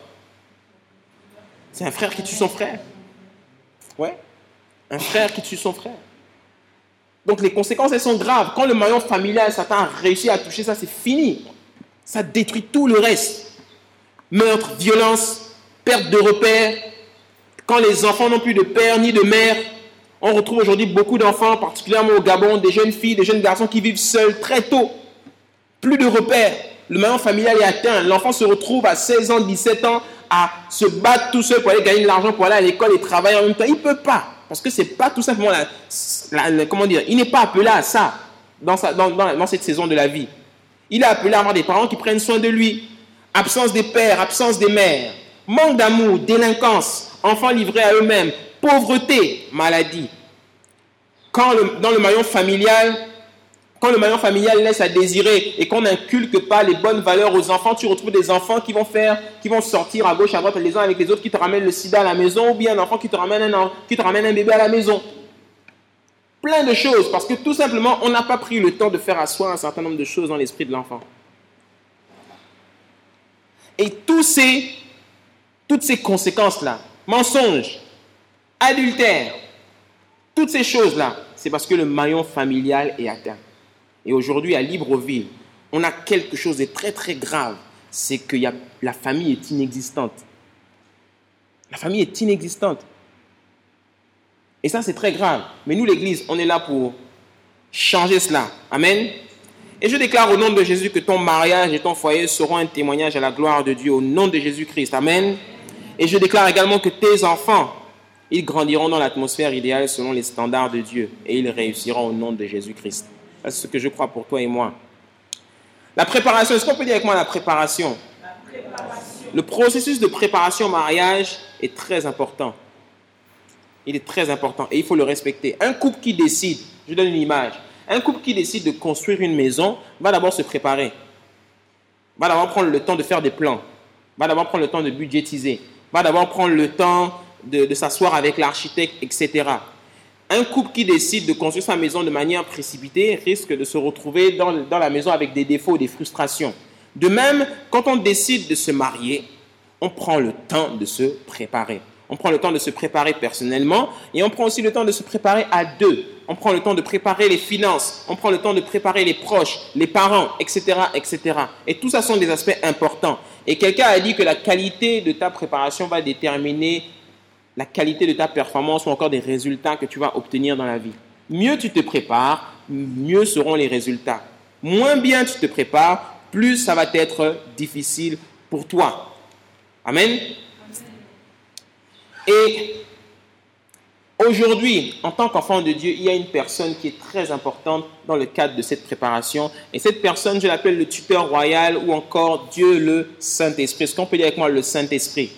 C'est un frère qui tue son frère. Ouais. Un frère qui tue son frère. Donc les conséquences, elles sont graves. Quand le maillon familial, Satan a réussi à toucher ça, c'est fini. Ça détruit tout le reste. Meurtre, violence, perte de repères. Quand les enfants n'ont plus de père ni de mère, on retrouve aujourd'hui beaucoup d'enfants, particulièrement au Gabon, des jeunes filles, des jeunes garçons qui vivent seuls très tôt. Plus de repères. Le maillon familial est atteint. L'enfant se retrouve à 16 ans, 17 ans à se battre tout seul pour aller gagner de l'argent, pour aller à l'école et travailler en même temps. Il ne peut pas. Parce que ce n'est pas tout simplement comment dire, il n'est pas appelé à ça dans cette saison de la vie. Il est appelé à avoir des parents qui prennent soin de lui. Absence des pères, absence des mères, manque d'amour, délinquance, enfants livrés à eux-mêmes, pauvreté, maladie. Dans le maillon familial, quand le maillon familial laisse à désirer et qu'on n'inculque pas les bonnes valeurs aux enfants, tu retrouves des enfants qui vont sortir à gauche, à droite, les uns avec les autres, qui te ramènent le sida à la maison, ou bien un enfant qui te ramène un bébé à la maison. Plein de choses, parce que tout simplement, on n'a pas pris le temps de faire asseoir un certain nombre de choses dans l'esprit de l'enfant. Et toutes ces conséquences-là, mensonges, adultère, toutes ces choses-là, c'est parce que le maillon familial est atteint. Et aujourd'hui, à Libreville, on a quelque chose de très très grave, c'est que la famille est inexistante. La famille est inexistante. Et ça, c'est très grave. Mais nous, l'Église, on est là pour changer cela. Amen. Et je déclare au nom de Jésus que ton mariage et ton foyer seront un témoignage à la gloire de Dieu au nom de Jésus-Christ. Amen. Et je déclare également que tes enfants, ils grandiront dans l'atmosphère idéale selon les standards de Dieu. Et ils réussiront au nom de Jésus-Christ. C'est ce que je crois pour toi et moi. La préparation, est-ce qu'on peut dire avec moi la préparation? Le processus de préparation au mariage est très important. Il est très important et il faut le respecter. Un couple qui décide, je donne une image, un couple qui décide de construire une maison va d'abord se préparer. Va d'abord prendre le temps de faire des plans. Va d'abord prendre le temps de budgétiser. Va d'abord prendre le temps de s'asseoir avec l'architecte, etc. Un couple qui décide de construire sa maison de manière précipitée risque de se retrouver dans la maison avec des défauts, des frustrations. De même, quand on décide de se marier, on prend le temps de se préparer. On prend le temps de se préparer personnellement et on prend aussi le temps de se préparer à deux. On prend le temps de préparer les finances, on prend le temps de préparer les proches, les parents, etc., etc. Et tout ça sont des aspects importants. Et quelqu'un a dit que la qualité de ta préparation va déterminer la qualité de ta performance ou encore des résultats que tu vas obtenir dans la vie. Mieux tu te prépares, mieux seront les résultats. Moins bien tu te prépares, plus ça va être difficile pour toi. Amen. Et aujourd'hui, en tant qu'enfant de Dieu, il y a une personne qui est très importante dans le cadre de cette préparation. Et cette personne, je l'appelle le tuteur royal ou encore Dieu le Saint-Esprit. Est-ce qu'on peut dire avec moi le Saint-Esprit?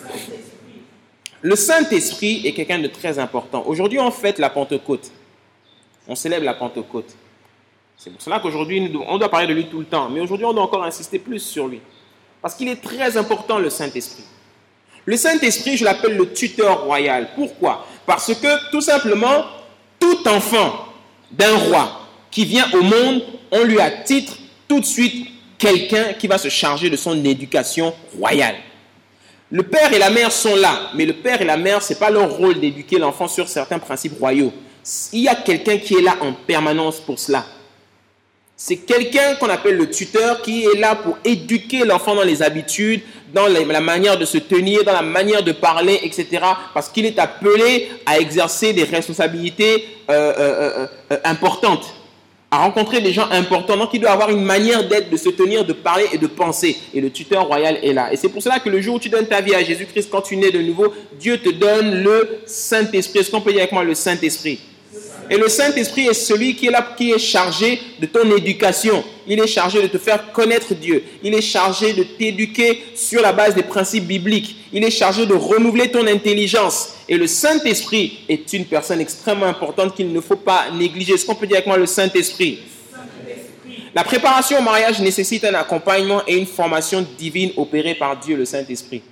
Le Saint-Esprit est quelqu'un de très important. Aujourd'hui, on fête la Pentecôte. On célèbre la Pentecôte. C'est pour cela qu'aujourd'hui, on doit parler de lui tout le temps. Mais aujourd'hui, on doit encore insister plus sur lui. Parce qu'il est très important, le Saint-Esprit. Le Saint-Esprit, je l'appelle le tuteur royal. Pourquoi? Parce que, tout simplement, tout enfant d'un roi qui vient au monde, on lui attitre tout de suite quelqu'un qui va se charger de son éducation royale. Le père et la mère sont là, mais le père et la mère, ce n'est pas leur rôle d'éduquer l'enfant sur certains principes royaux. Il y a quelqu'un qui est là en permanence pour cela. C'est quelqu'un qu'on appelle le tuteur qui est là pour éduquer l'enfant dans les habitudes, dans la manière de se tenir, dans la manière de parler, etc. Parce qu'il est appelé à exercer des responsabilités importantes, à rencontrer des gens importants. Donc il doit avoir une manière d'être, de se tenir, de parler et de penser. Et le tuteur royal est là. Et c'est pour cela que le jour où tu donnes ta vie à Jésus-Christ, quand tu nais de nouveau, Dieu te donne le Saint-Esprit. Est-ce qu'on peut dire avec moi le Saint-Esprit ? Et le Saint-Esprit est celui qui est là, qui est chargé de ton éducation. Il est chargé de te faire connaître Dieu. Il est chargé de t'éduquer sur la base des principes bibliques. Il est chargé de renouveler ton intelligence. Et le Saint-Esprit est une personne extrêmement importante qu'il ne faut pas négliger. Est-ce qu'on peut dire avec moi le Saint-Esprit ? La préparation au mariage nécessite un accompagnement et une formation divine opérée par Dieu, le Saint-Esprit.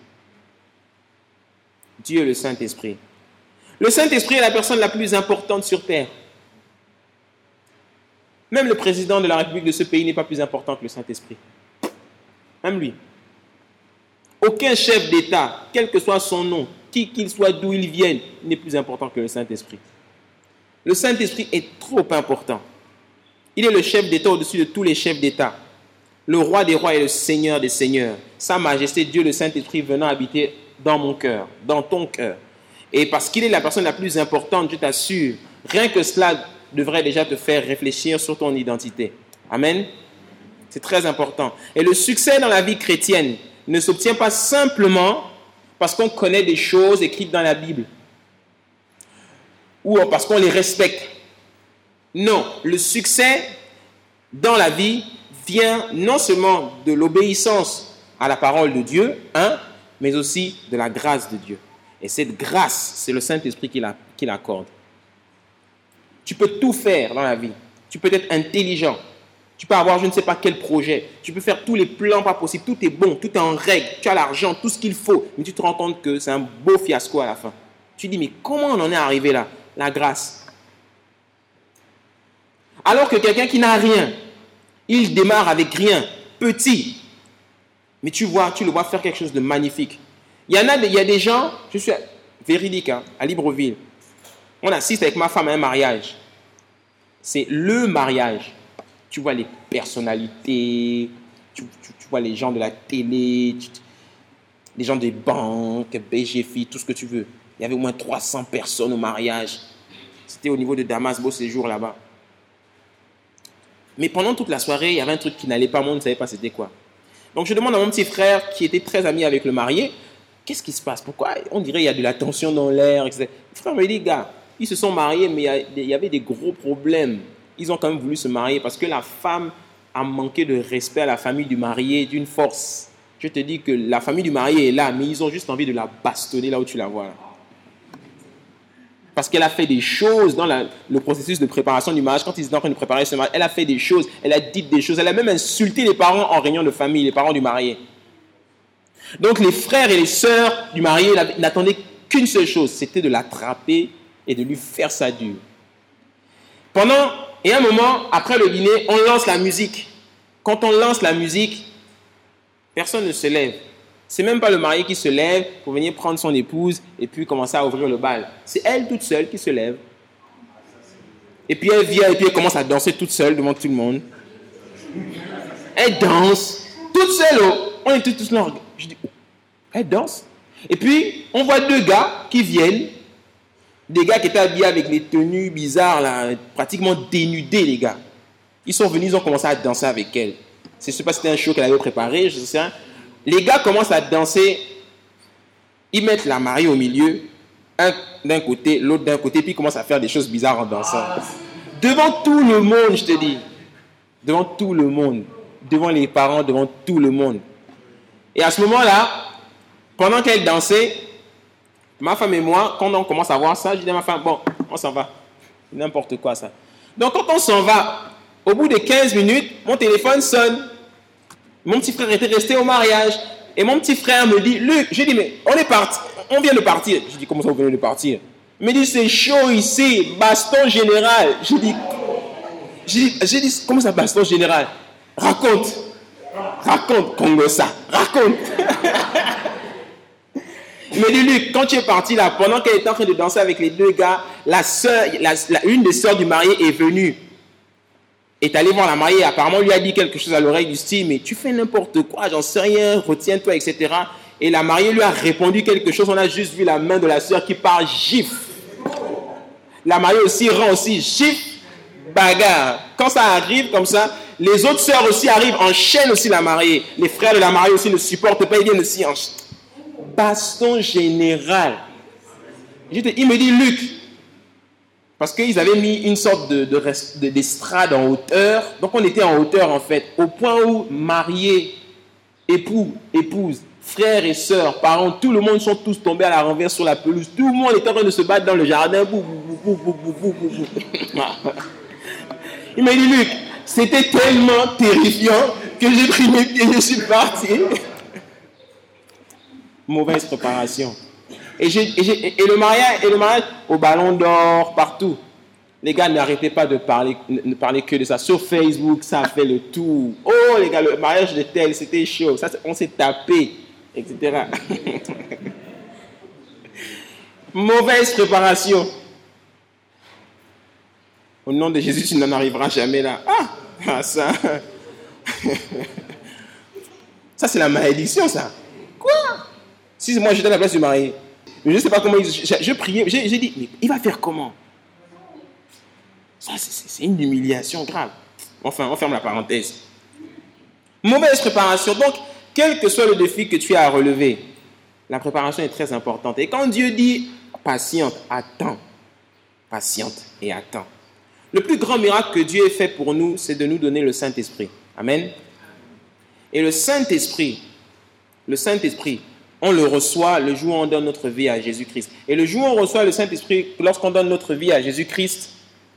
Dieu, le Saint-Esprit. Le Saint-Esprit est la personne la plus importante sur terre. Même le président de la République de ce pays n'est pas plus important que le Saint-Esprit. Même lui. Aucun chef d'État, quel que soit son nom, qui qu'il soit, d'où il vienne, n'est plus important que le Saint-Esprit. Le Saint-Esprit est trop important. Il est le chef d'État au-dessus de tous les chefs d'État. Le roi des rois et le seigneur des seigneurs. Sa majesté, Dieu le Saint-Esprit, venant habiter dans mon cœur, dans ton cœur. Et parce qu'il est la personne la plus importante, je t'assure, rien que cela devrait déjà te faire réfléchir sur ton identité. Amen. C'est très important. Et le succès dans la vie chrétienne ne s'obtient pas simplement parce qu'on connaît des choses écrites dans la Bible ou parce qu'on les respecte. Non, le succès dans la vie vient non seulement de l'obéissance à la parole de Dieu, mais aussi de la grâce de Dieu. Et cette grâce, c'est le Saint-Esprit qui l'accorde. Tu peux tout faire dans la vie. Tu peux être intelligent. Tu peux avoir je ne sais pas quel projet. Tu peux faire tous les plans pas possibles. Tout est bon, tout est en règle. Tu as l'argent, tout ce qu'il faut. Mais tu te rends compte que c'est un beau fiasco à la fin. Tu dis, mais comment on en est arrivé là ? La grâce. Alors que quelqu'un qui n'a rien, il démarre avec rien, petit. Mais tu le vois faire quelque chose de magnifique. Il y a des gens, je suis véridique, à Libreville. On assiste avec ma femme à un mariage. C'est le mariage. Tu vois les personnalités, tu vois les gens de la télé, les gens des banques, BGFI, tout ce que tu veux. Il y avait au moins 300 personnes au mariage. C'était au niveau de Damas, beau séjour là-bas. Mais pendant toute la soirée, il y avait un truc qui n'allait pas, moi, on ne savait pas c'était quoi. Donc je demande à mon petit frère, qui était très ami avec le marié, qu'est-ce qui se passe? Pourquoi on dirait qu'il y a de la tension dans l'air, etc. Le frère me dit, gars, ils se sont mariés, mais il y avait des gros problèmes. Ils ont quand même voulu se marier parce que la femme a manqué de respect à la famille du marié d'une force. Je te dis que la famille du marié est là, mais ils ont juste envie de la bastonner là où tu la vois. Là. Parce qu'elle a fait des choses dans le processus de préparation du mariage. Quand ils étaient en train de préparer ce mariage, elle a fait des choses, elle a dit des choses. Elle a même insulté les parents en réunion de famille, les parents du marié. Donc les frères et les sœurs du marié n'attendaient qu'une seule chose, c'était de l'attraper et de lui faire sa dure. Et un moment, après le dîner, on lance la musique. Quand on lance la musique, personne ne se lève. C'est même pas le marié qui se lève pour venir prendre son épouse et puis commencer à ouvrir le bal. C'est elle toute seule qui se lève. Et puis elle vient et puis elle commence à danser toute seule devant tout le monde. Elle danse toute seule. On est tous là. Je dis, elle danse. Et puis, on voit deux gars qui viennent. Des gars qui étaient habillés avec des tenues bizarres, là, pratiquement dénudés, les gars. Ils sont venus, ils ont commencé à danser avec elle. Je ne sais pas si c'était un show qu'elle avait préparé, je sais. Les gars commencent à danser. Ils mettent la mariée au milieu, un d'un côté, l'autre d'un côté, puis ils commencent à faire des choses bizarres en dansant. Devant tout le monde, je te dis. Devant tout le monde. Devant les parents, devant tout le monde. Et à ce moment-là, pendant qu'elle dansait, ma femme et moi, quand on commence à voir ça, je dis à ma femme, bon, on s'en va. N'importe quoi ça. Donc quand on s'en va, au bout de 15 minutes, mon téléphone sonne. Mon petit frère était resté au mariage. Et mon petit frère me dit, Luc, j'ai dit, mais on est parti, on vient de partir. Je dis, comment ça vous venez de partir? Il me dit, c'est chaud ici, baston général. J'ai dit, comment ça baston général? Raconte. Raconte, Congo-ça. Raconte. Il me dit, Luc, quand tu es parti là, pendant qu'elle était en train de danser avec les deux gars, une des sœurs du marié est venue. Est allée voir la mariée. Apparemment, lui a dit quelque chose à l'oreille du style, mais tu fais n'importe quoi, j'en sais rien, retiens-toi, etc. Et la mariée lui a répondu quelque chose. On a juste vu la main de la sœur qui part gifle. La mariée aussi rend aussi gifle, bagarre. Quand ça arrive comme ça, les autres sœurs aussi arrivent, enchaînent aussi la mariée. Les frères de la mariée aussi ne supportent pas, ils viennent aussi en baston général. Il me dit, Luc, parce qu'ils avaient mis une sorte d'estrade en hauteur. Donc on était en hauteur en fait, au point où mariés, épouse, frères et sœurs, parents, tout le monde sont tous tombés à la renverse sur la pelouse. Tout le monde était en train de se battre dans le jardin. Il m'a dit, Luc, c'était tellement terrifiant que j'ai pris mes pieds et je suis parti. Mauvaise préparation. Et le mariage au Ballon d'Or, partout. Les gars n'arrêtaient pas de ne parler que de ça. Sur Facebook, ça a fait le tour. Oh les gars, le mariage de tel, c'était chaud. Ça, on s'est tapé, etc. Mauvaise préparation. Au nom de Jésus, tu n'en arriveras jamais là. Ah ça. Ça, c'est la malédiction, ça. Quoi? Si moi j'étais à la place du marié, je ne sais pas comment je priais, j'ai dit, mais il va faire comment? Ça, c'est une humiliation grave. Enfin, on ferme la parenthèse. Mauvaise préparation. Donc, quel que soit le défi que tu as à relever, la préparation est très importante. Et quand Dieu dit patiente, attends, patiente et attends. Le plus grand miracle que Dieu ait fait pour nous, c'est de nous donner le Saint-Esprit. Amen. Et le Saint-Esprit, on le reçoit le jour où on donne notre vie à Jésus-Christ. Et le jour où on reçoit le Saint-Esprit, lorsqu'on donne notre vie à Jésus-Christ,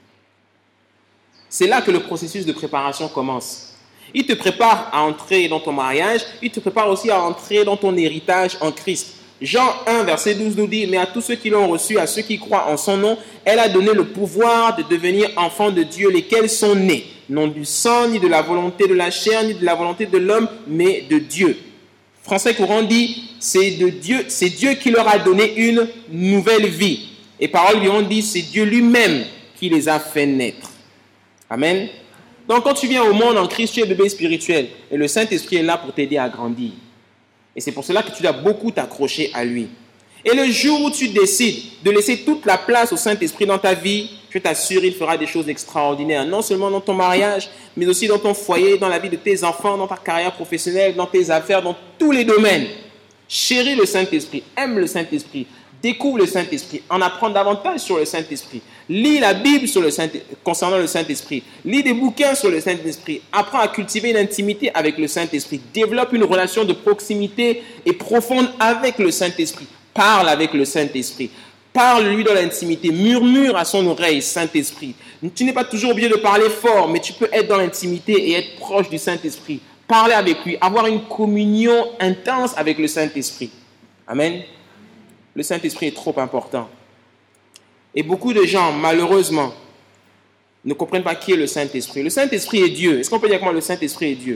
c'est là que le processus de préparation commence. Il te prépare à entrer dans ton mariage, il te prépare aussi à entrer dans ton héritage en Christ. Jean 1, verset 12 nous dit, « Mais à tous ceux qui l'ont reçu, à ceux qui croient en son nom, elle a donné le pouvoir de devenir enfants de Dieu, lesquels sont nés, non du sang, ni de la volonté de la chair, ni de la volonté de l'homme, mais de Dieu. » Français courant dit, c'est Dieu qui leur a donné une nouvelle vie. Et Parole lui ont dit, c'est Dieu lui-même qui les a fait naître. Amen. Donc quand tu viens au monde en Christ, tu es bébé spirituel. Et le Saint-Esprit est là pour t'aider à grandir. Et c'est pour cela que tu dois beaucoup t'accrocher à lui. Et le jour où tu décides de laisser toute la place au Saint-Esprit dans ta vie, je t'assure, il fera des choses extraordinaires. Non seulement dans ton mariage, mais aussi dans ton foyer, dans la vie de tes enfants, dans ta carrière professionnelle, dans tes affaires, dans tous les domaines. Chéris le Saint-Esprit, aime le Saint-Esprit, découvre le Saint-Esprit, en apprends davantage sur le Saint-Esprit. Lis la Bible concernant le Saint-Esprit. Lis des bouquins sur le Saint-Esprit. Apprends à cultiver une intimité avec le Saint-Esprit. Développe une relation de proximité et profonde avec le Saint-Esprit. Parle avec le Saint-Esprit. Parle-lui dans l'intimité. Murmure à son oreille, Saint-Esprit. Tu n'es pas toujours obligé de parler fort, mais tu peux être dans l'intimité et être proche du Saint-Esprit. Parler avec lui. Avoir une communion intense avec le Saint-Esprit. Amen. Le Saint-Esprit est trop important. Et beaucoup de gens, malheureusement, ne comprennent pas qui est le Saint-Esprit. Le Saint-Esprit est Dieu. Est-ce qu'on peut dire comment le Saint-Esprit est Dieu?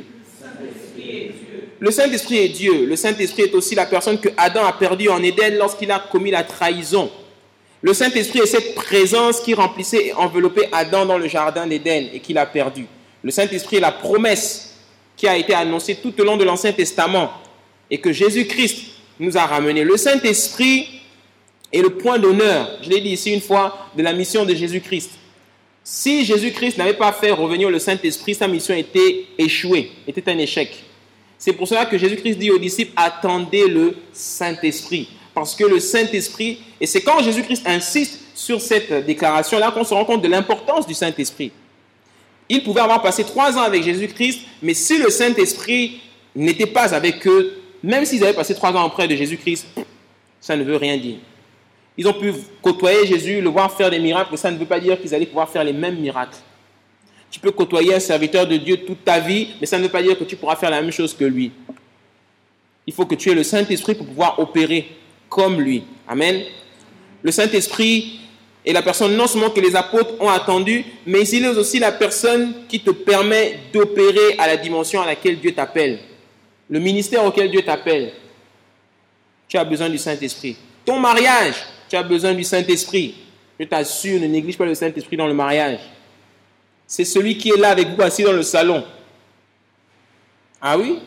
Le Saint-Esprit est Dieu. Le Saint-Esprit est aussi la personne que Adam a perdue en Éden lorsqu'il a commis la trahison. Le Saint-Esprit est cette présence qui remplissait et enveloppait Adam dans le jardin d'Éden et qu'il a perdu. Le Saint-Esprit est la promesse qui a été annoncée tout au long de l'Ancien Testament et que Jésus-Christ nous a ramené. Le Saint-Esprit est le point d'honneur, je l'ai dit ici une fois, de la mission de Jésus-Christ. Si Jésus-Christ n'avait pas fait revenir le Saint-Esprit, sa mission était échouée, était un échec. C'est pour cela que Jésus-Christ dit aux disciples, attendez le Saint-Esprit. Parce que le Saint-Esprit, et c'est quand Jésus-Christ insiste sur cette déclaration-là qu'on se rend compte de l'importance du Saint-Esprit. Ils pouvaient avoir passé 3 ans avec Jésus-Christ, mais si le Saint-Esprit n'était pas avec eux, même s'ils avaient passé 3 ans auprès de Jésus-Christ, ça ne veut rien dire. Ils ont pu côtoyer Jésus, le voir faire des miracles, mais ça ne veut pas dire qu'ils allaient pouvoir faire les mêmes miracles. Tu peux côtoyer un serviteur de Dieu toute ta vie, mais ça ne veut pas dire que tu pourras faire la même chose que lui. Il faut que tu aies le Saint-Esprit pour pouvoir opérer comme lui. Amen. Le Saint-Esprit Et la personne, non seulement que les apôtres ont attendu, mais il est aussi la personne qui te permet d'opérer à la dimension à laquelle Dieu t'appelle. Le ministère auquel Dieu t'appelle. Tu as besoin du Saint-Esprit. Ton mariage, tu as besoin du Saint-Esprit. Je t'assure, ne néglige pas le Saint-Esprit dans le mariage. C'est celui qui est là avec vous assis dans le salon. Ah oui?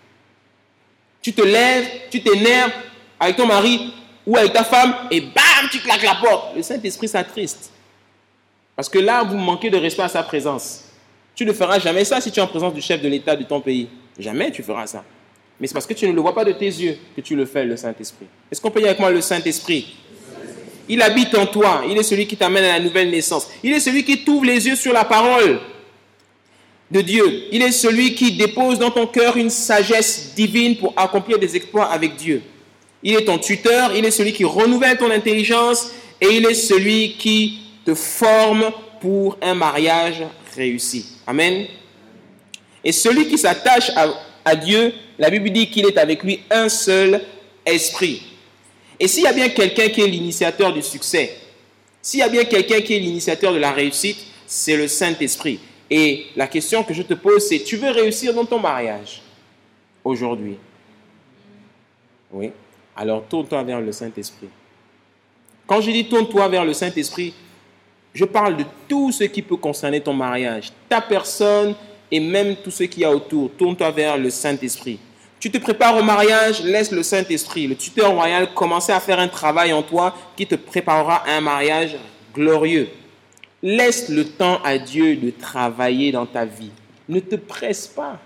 Tu te lèves, tu t'énerves avec ton mari ou avec ta femme et bam, tu claques la porte. Le Saint-Esprit s'attriste. Parce que là, vous manquez de respect à sa présence. Tu ne feras jamais ça si tu es en présence du chef de l'État de ton pays. Jamais tu feras ça. Mais c'est parce que tu ne le vois pas de tes yeux que tu le fais, le Saint-Esprit. Est-ce qu'on peut dire avec moi le Saint-Esprit? Il habite en toi. Il est celui qui t'amène à la nouvelle naissance. Il est celui qui t'ouvre les yeux sur la parole de Dieu. Il est celui qui dépose dans ton cœur une sagesse divine pour accomplir des exploits avec Dieu. Il est ton tuteur. Il est celui qui renouvelle ton intelligence. Et il est celui qui te forme pour un mariage réussi. Amen. Et celui qui s'attache à Dieu, la Bible dit qu'il est avec lui un seul esprit. Et s'il y a bien quelqu'un qui est l'initiateur du succès, s'il y a bien quelqu'un qui est l'initiateur de la réussite, c'est le Saint-Esprit. Et la question que je te pose, c'est: tu veux réussir dans ton mariage aujourd'hui? Oui. Alors tourne-toi vers le Saint-Esprit. Quand je dis tourne-toi vers le Saint-Esprit, je parle de tout ce qui peut concerner ton mariage, ta personne et même tout ce qu'il y a autour. Tourne-toi vers le Saint-Esprit. Tu te prépares au mariage, laisse le Saint-Esprit, le tuteur royal, commencer à faire un travail en toi qui te préparera à un mariage glorieux. Laisse le temps à Dieu de travailler dans ta vie. Ne te presse pas.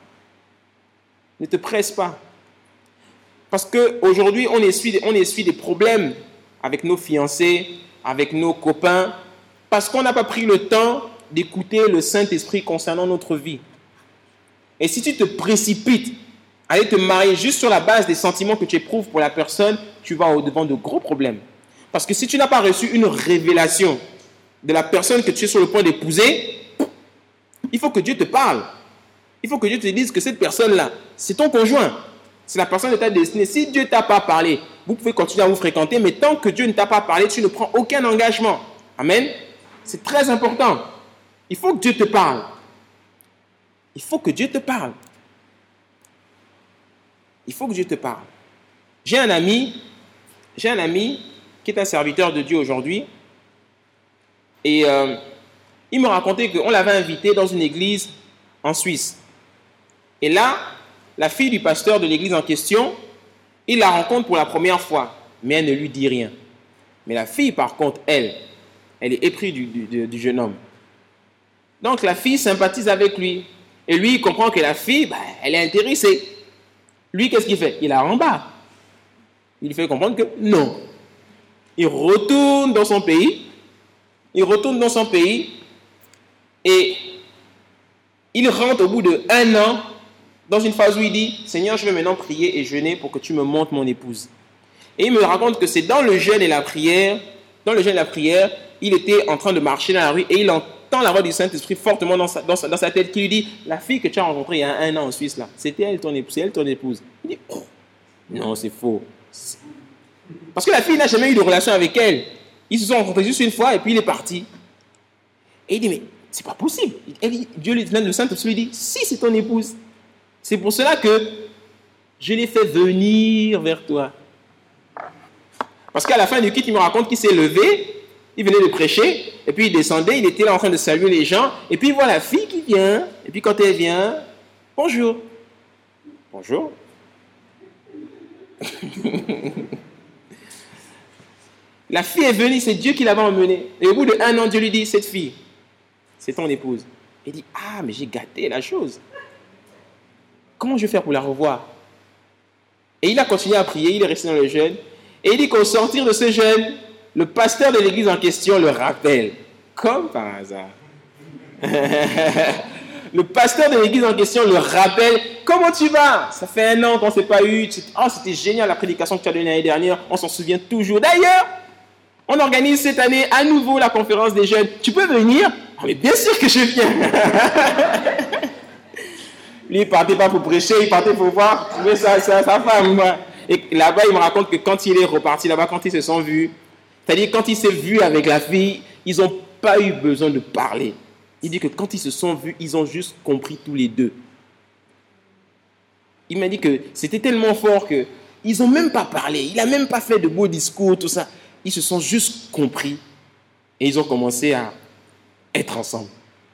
Ne te presse pas. Parce qu'aujourd'hui, on essuie des problèmes avec nos fiancés, avec nos copains, parce qu'on n'a pas pris le temps d'écouter le Saint-Esprit concernant notre vie. Et si tu te précipites à aller te marier juste sur la base des sentiments que tu éprouves pour la personne, tu vas au-devant de gros problèmes. Parce que si tu n'as pas reçu une révélation de la personne que tu es sur le point d'épouser, il faut que Dieu te parle. Il faut que Dieu te dise que cette personne-là, c'est ton conjoint. C'est la personne de ta destinée. Si Dieu ne t'a pas parlé, vous pouvez continuer à vous fréquenter, mais tant que Dieu ne t'a pas parlé, tu ne prends aucun engagement. Amen. C'est très important. Il faut que Dieu te parle. Il faut que Dieu te parle. Il faut que Dieu te parle. J'ai un ami qui est un serviteur de Dieu aujourd'hui. Et il me racontait qu'on l'avait invité dans une église en Suisse. Et là, la fille du pasteur de l'église en question, il la rencontre pour la première fois, mais elle ne lui dit rien. Mais la fille, par contre, elle est éprise du jeune homme. Donc la fille sympathise avec lui. Et lui, il comprend que la fille, elle est intéressée. Lui, qu'est-ce qu'il fait? Il la rembarre. Il lui fait comprendre que non. Il retourne dans son pays. Et il rentre au bout d'1 an dans une phase où il dit: Seigneur, je vais maintenant prier et jeûner pour que tu me montres mon épouse. Et il me raconte que c'est dans le jeûne et la prière, il était en train de marcher dans la rue et il entend la voix du Saint-Esprit fortement dans sa tête qui lui dit: la fille que tu as rencontrée il y a 1 an en Suisse, là, c'était elle ton épouse. Il dit: oh, non, c'est faux. Parce que la fille n'a jamais eu de relation avec elle. Ils se sont rencontrés juste une fois et puis il est parti. Et il dit: mais c'est pas possible. Dieu lui dit, le Saint-Esprit lui dit: si, c'est ton épouse. C'est pour cela que je l'ai fait venir vers toi. Parce qu'à la fin du culte, il me raconte qu'il s'est levé, il venait de prêcher, et puis il descendait, il était là en train de saluer les gens, et puis il voit la fille qui vient, et puis quand elle vient, bonjour. Bonjour. La fille est venue, c'est Dieu qui l'avait emmenée. Et au bout d'1 an, Dieu lui dit: cette fille, c'est ton épouse. Il dit: ah, mais j'ai gâté la chose. Comment je vais faire pour la revoir? Et il a continué à prier, il est resté dans le jeûne. Et il dit qu'au sortir de ce jeûne, le pasteur de l'église en question le rappelle. Comme par hasard. Le pasteur de l'église en question le rappelle. Comment tu vas? Ça fait 1 an qu'on ne s'est pas eu. Oh, c'était génial la prédication que tu as donnée l'année dernière. On s'en souvient toujours. D'ailleurs, on organise cette année à nouveau la conférence des jeunes. Tu peux venir? Ah, mais bien sûr que je viens. Lui, il partait pas pour prêcher, il partait pour voir sa femme. Et là-bas, il me raconte que quand il est reparti là-bas, quand ils se sont vus, C'est-à-dire, quand il s'est vu avec la fille, ils n'ont pas eu besoin de parler. Il dit que quand ils se sont vus, ils ont juste compris tous les deux. Il m'a dit que c'était tellement fort qu'ils n'ont même pas parlé. Il n'a même pas fait de beaux discours, tout ça. Ils se sont juste compris et ils ont commencé à être ensemble.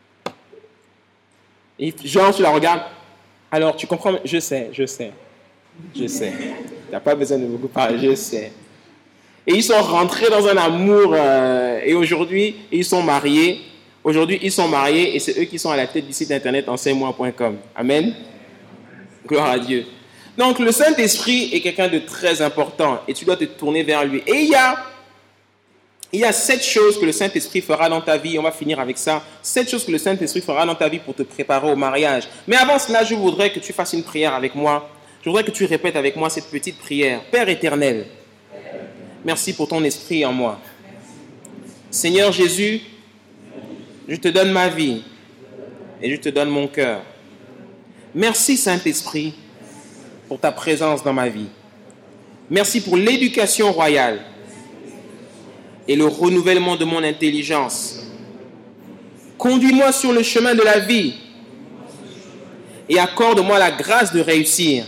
Et Jean, tu la regardes. Alors, tu comprends? Je sais. Tu n'as pas besoin de beaucoup parler, je sais. Et ils sont rentrés dans un amour et aujourd'hui, ils sont mariés. Aujourd'hui, ils sont mariés et c'est eux qui sont à la tête du site internet enseigne-moi.com. Amen. Gloire à Dieu. Donc, le Saint-Esprit est quelqu'un de très important et tu dois te tourner vers lui. Et il y a 7 choses que le Saint-Esprit fera dans ta vie. On va finir avec ça. 7 choses que le Saint-Esprit fera dans ta vie pour te préparer au mariage. Mais avant cela, je voudrais que tu fasses une prière avec moi. Je voudrais que tu répètes avec moi cette petite prière. Père éternel, merci pour ton esprit en moi. Seigneur Jésus, je te donne ma vie et je te donne mon cœur. Merci Saint-Esprit pour ta présence dans ma vie. Merci pour l'éducation royale et le renouvellement de mon intelligence. Conduis-moi sur le chemin de la vie et accorde-moi la grâce de réussir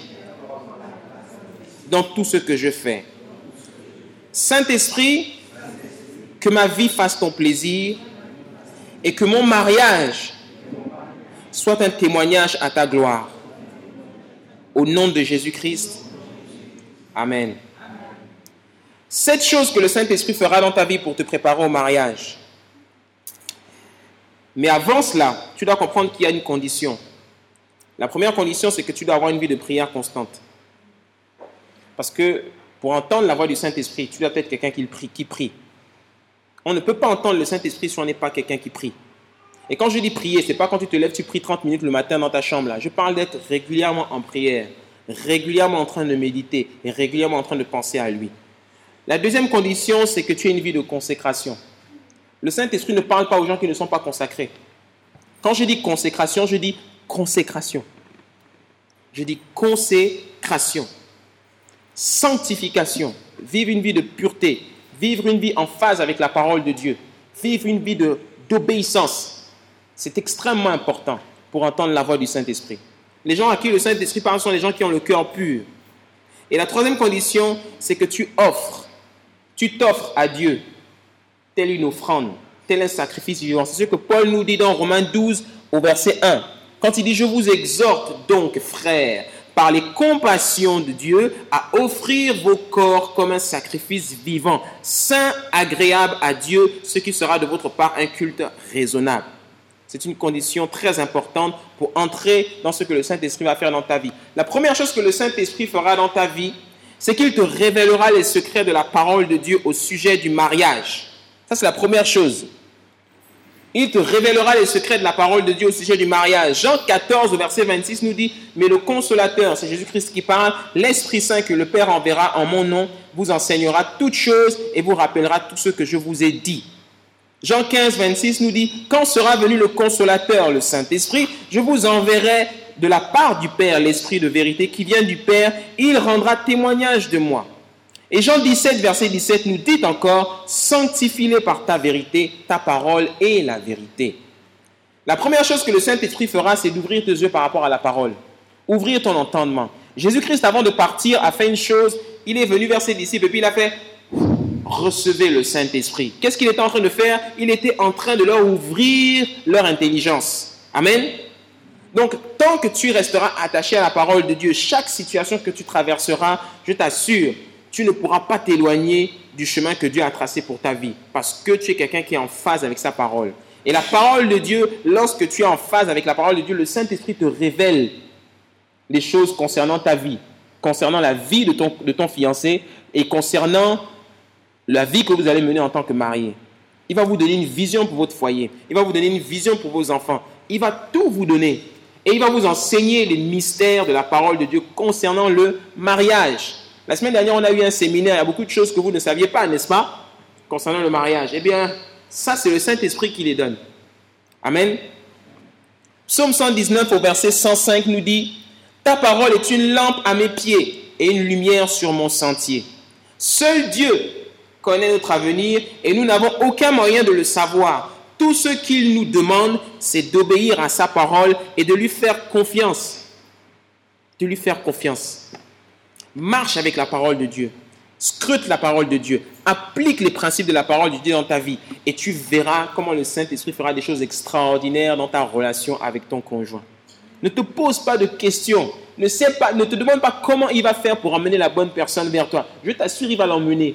dans tout ce que je fais. Saint-Esprit, que ma vie fasse ton plaisir et que mon mariage soit un témoignage à ta gloire. Au nom de Jésus-Christ. Amen. 7 choses que le Saint-Esprit fera dans ta vie pour te préparer au mariage. Mais avant cela, tu dois comprendre qu'il y a une condition. La première condition, c'est que tu dois avoir une vie de prière constante. Parce que pour entendre la voix du Saint-Esprit, tu dois être quelqu'un qui prie. On ne peut pas entendre le Saint-Esprit si on n'est pas quelqu'un qui prie. Et quand je dis prier, ce n'est pas quand tu te lèves, tu pries 30 minutes le matin dans ta chambre. Là. Je parle d'être régulièrement en prière, régulièrement en train de méditer et régulièrement en train de penser à lui. La deuxième condition, c'est que tu aies une vie de consécration. Le Saint-Esprit ne parle pas aux gens qui ne sont pas consacrés. Quand je dis consécration, je dis consécration. Je dis consécration. Sanctification. Vivre une vie de pureté. Vivre une vie en phase avec la parole de Dieu. Vivre une vie d'obéissance. C'est extrêmement important pour entendre la voix du Saint-Esprit. Les gens à qui le Saint-Esprit parle sont les gens qui ont le cœur pur. Et la troisième condition, c'est que tu t'offres à Dieu, telle une offrande, tel un sacrifice vivant. C'est ce que Paul nous dit dans Romains 12 au verset 1. Quand il dit « Je vous exhorte donc, frères, par les compassions de Dieu, à offrir vos corps comme un sacrifice vivant, saint, agréable à Dieu, ce qui sera de votre part un culte raisonnable. » C'est une condition très importante pour entrer dans ce que le Saint-Esprit va faire dans ta vie. La première chose que le Saint-Esprit fera dans ta vie, c'est qu'il te révélera les secrets de la parole de Dieu au sujet du mariage. Ça, c'est la première chose. Il te révélera les secrets de la parole de Dieu au sujet du mariage. Jean 14, verset 26 nous dit « Mais le consolateur, c'est Jésus-Christ qui parle, l'Esprit Saint que le Père enverra en mon nom, vous enseignera toutes choses et vous rappellera tout ce que je vous ai dit. » Jean 15, 26 nous dit « Quand sera venu le consolateur, le Saint-Esprit, je vous enverrai de la part du Père l'Esprit de vérité qui vient du Père, il rendra témoignage de moi. » Et Jean 17, verset 17 nous dit encore « Sanctifie-les par ta vérité, ta parole est la vérité. » La première chose que le Saint-Esprit fera, c'est d'ouvrir tes yeux par rapport à la parole. Ouvrir ton entendement. Jésus-Christ, avant de partir, a fait une chose. Il est venu vers ses disciples et puis il a fait « Recevez le Saint-Esprit. » Qu'est-ce qu'il était en train de faire? Il était en train de leur ouvrir leur intelligence. Amen. Donc, tant que tu resteras attaché à la parole de Dieu, chaque situation que tu traverseras, je t'assure, tu ne pourras pas t'éloigner du chemin que Dieu a tracé pour ta vie. Parce que tu es quelqu'un qui est en phase avec sa parole. Et la parole de Dieu, lorsque tu es en phase avec la parole de Dieu, le Saint-Esprit te révèle les choses concernant ta vie, concernant la vie de ton fiancé et concernant la vie que vous allez mener en tant que marié. Il va vous donner une vision pour votre foyer. Il va vous donner une vision pour vos enfants. Il va tout vous donner. Et il va vous enseigner les mystères de la parole de Dieu concernant le mariage. La semaine dernière, on a eu un séminaire. Il y a beaucoup de choses que vous ne saviez pas, n'est-ce pas? Concernant le mariage. Eh bien, ça, c'est le Saint-Esprit qui les donne. Amen. Psaume 119 au verset 105 nous dit « Ta parole est une lampe à mes pieds et une lumière sur mon sentier. Seul Dieu connaît notre avenir et nous n'avons aucun moyen de le savoir. Tout ce qu'il nous demande, c'est d'obéir à sa parole et de lui faire confiance. De lui faire confiance. Marche avec la parole de Dieu. Scrute la parole de Dieu. Applique les principes de la parole de Dieu dans ta vie. Et tu verras comment le Saint-Esprit fera des choses extraordinaires dans ta relation avec ton conjoint. Ne te pose pas de questions. Ne te demande pas comment il va faire pour emmener la bonne personne vers toi. Je t'assure, il va l'emmener.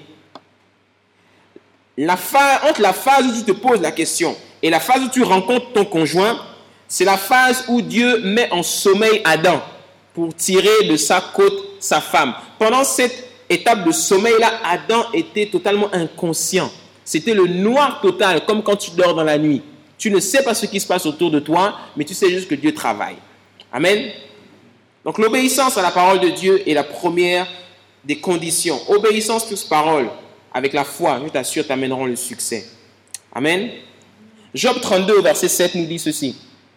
Entre la phase où tu te poses la question et la phase où tu rencontres ton conjoint, c'est la phase où Dieu met en sommeil Adam pour tirer de sa côte sa femme. Pendant cette étape de sommeil-là, Adam était totalement inconscient. C'était le noir total, comme quand tu dors dans la nuit. Tu ne sais pas ce qui se passe autour de toi, mais tu sais juste que Dieu travaille. Amen. Donc l'obéissance à la parole de Dieu est la première des conditions. Obéissance plus parole, avec la foi, je t'assure, t'amèneront le succès. Amen. Job 32, verset 7 nous dit ceci.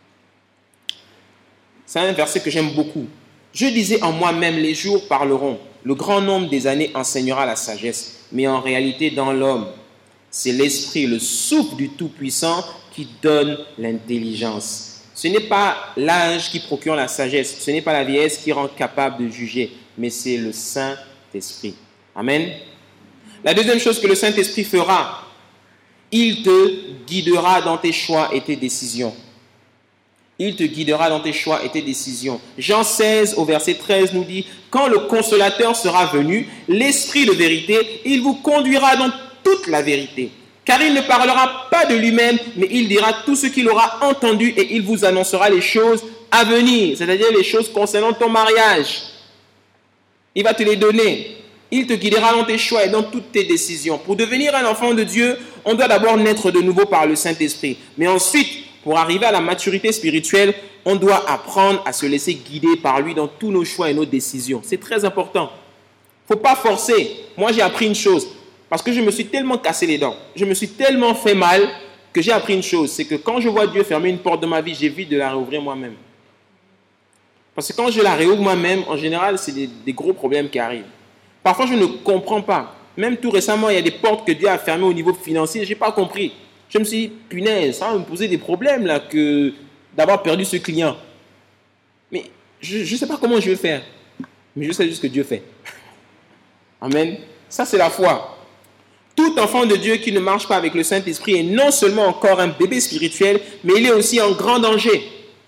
C'est un verset que j'aime beaucoup. Je disais en moi-même, les jours parleront. Le grand nombre des années enseignera la sagesse. Mais en réalité, dans l'homme, c'est l'esprit, le souffle du Tout-Puissant qui donne l'intelligence. Ce n'est pas l'âge qui procure la sagesse. Ce n'est pas la vieillesse qui rend capable de juger. Mais c'est le Saint-Esprit. Amen. La deuxième chose que le Saint-Esprit fera, il te guidera dans tes choix et tes décisions. Il te guidera dans tes choix et tes décisions. Jean 16 au verset 13 nous dit, « Quand le Consolateur sera venu, l'Esprit de vérité, il vous conduira dans toute la vérité. Car il ne parlera pas de lui-même, mais il dira tout ce qu'il aura entendu et il vous annoncera les choses à venir. » C'est-à-dire les choses concernant ton mariage. Il va te les donner. Il te guidera dans tes choix et dans toutes tes décisions. Pour devenir un enfant de Dieu, on doit d'abord naître de nouveau par le Saint-Esprit. Mais ensuite, pour arriver à la maturité spirituelle, on doit apprendre à se laisser guider par lui dans tous nos choix et nos décisions. C'est très important. Il ne faut pas forcer. Moi, j'ai appris une chose. Parce que je me suis tellement cassé les dents. Je me suis tellement fait mal que j'ai appris une chose. C'est que quand je vois Dieu fermer une porte de ma vie, j'évite de la réouvrir moi-même. Parce que quand je la réouvre moi-même, en général, c'est des gros problèmes qui arrivent. Parfois, je ne comprends pas. Même tout récemment, il y a des portes que Dieu a fermées au niveau financier. Je n'ai pas compris. Je me suis dit, punaise, ça va me poser des problèmes là, que d'avoir perdu ce client. Mais je ne sais pas comment je vais faire. Mais je sais juste que Dieu fait. Amen. Ça, c'est la foi. Tout enfant de Dieu qui ne marche pas avec le Saint-Esprit est non seulement encore un bébé spirituel, mais il est aussi en grand danger.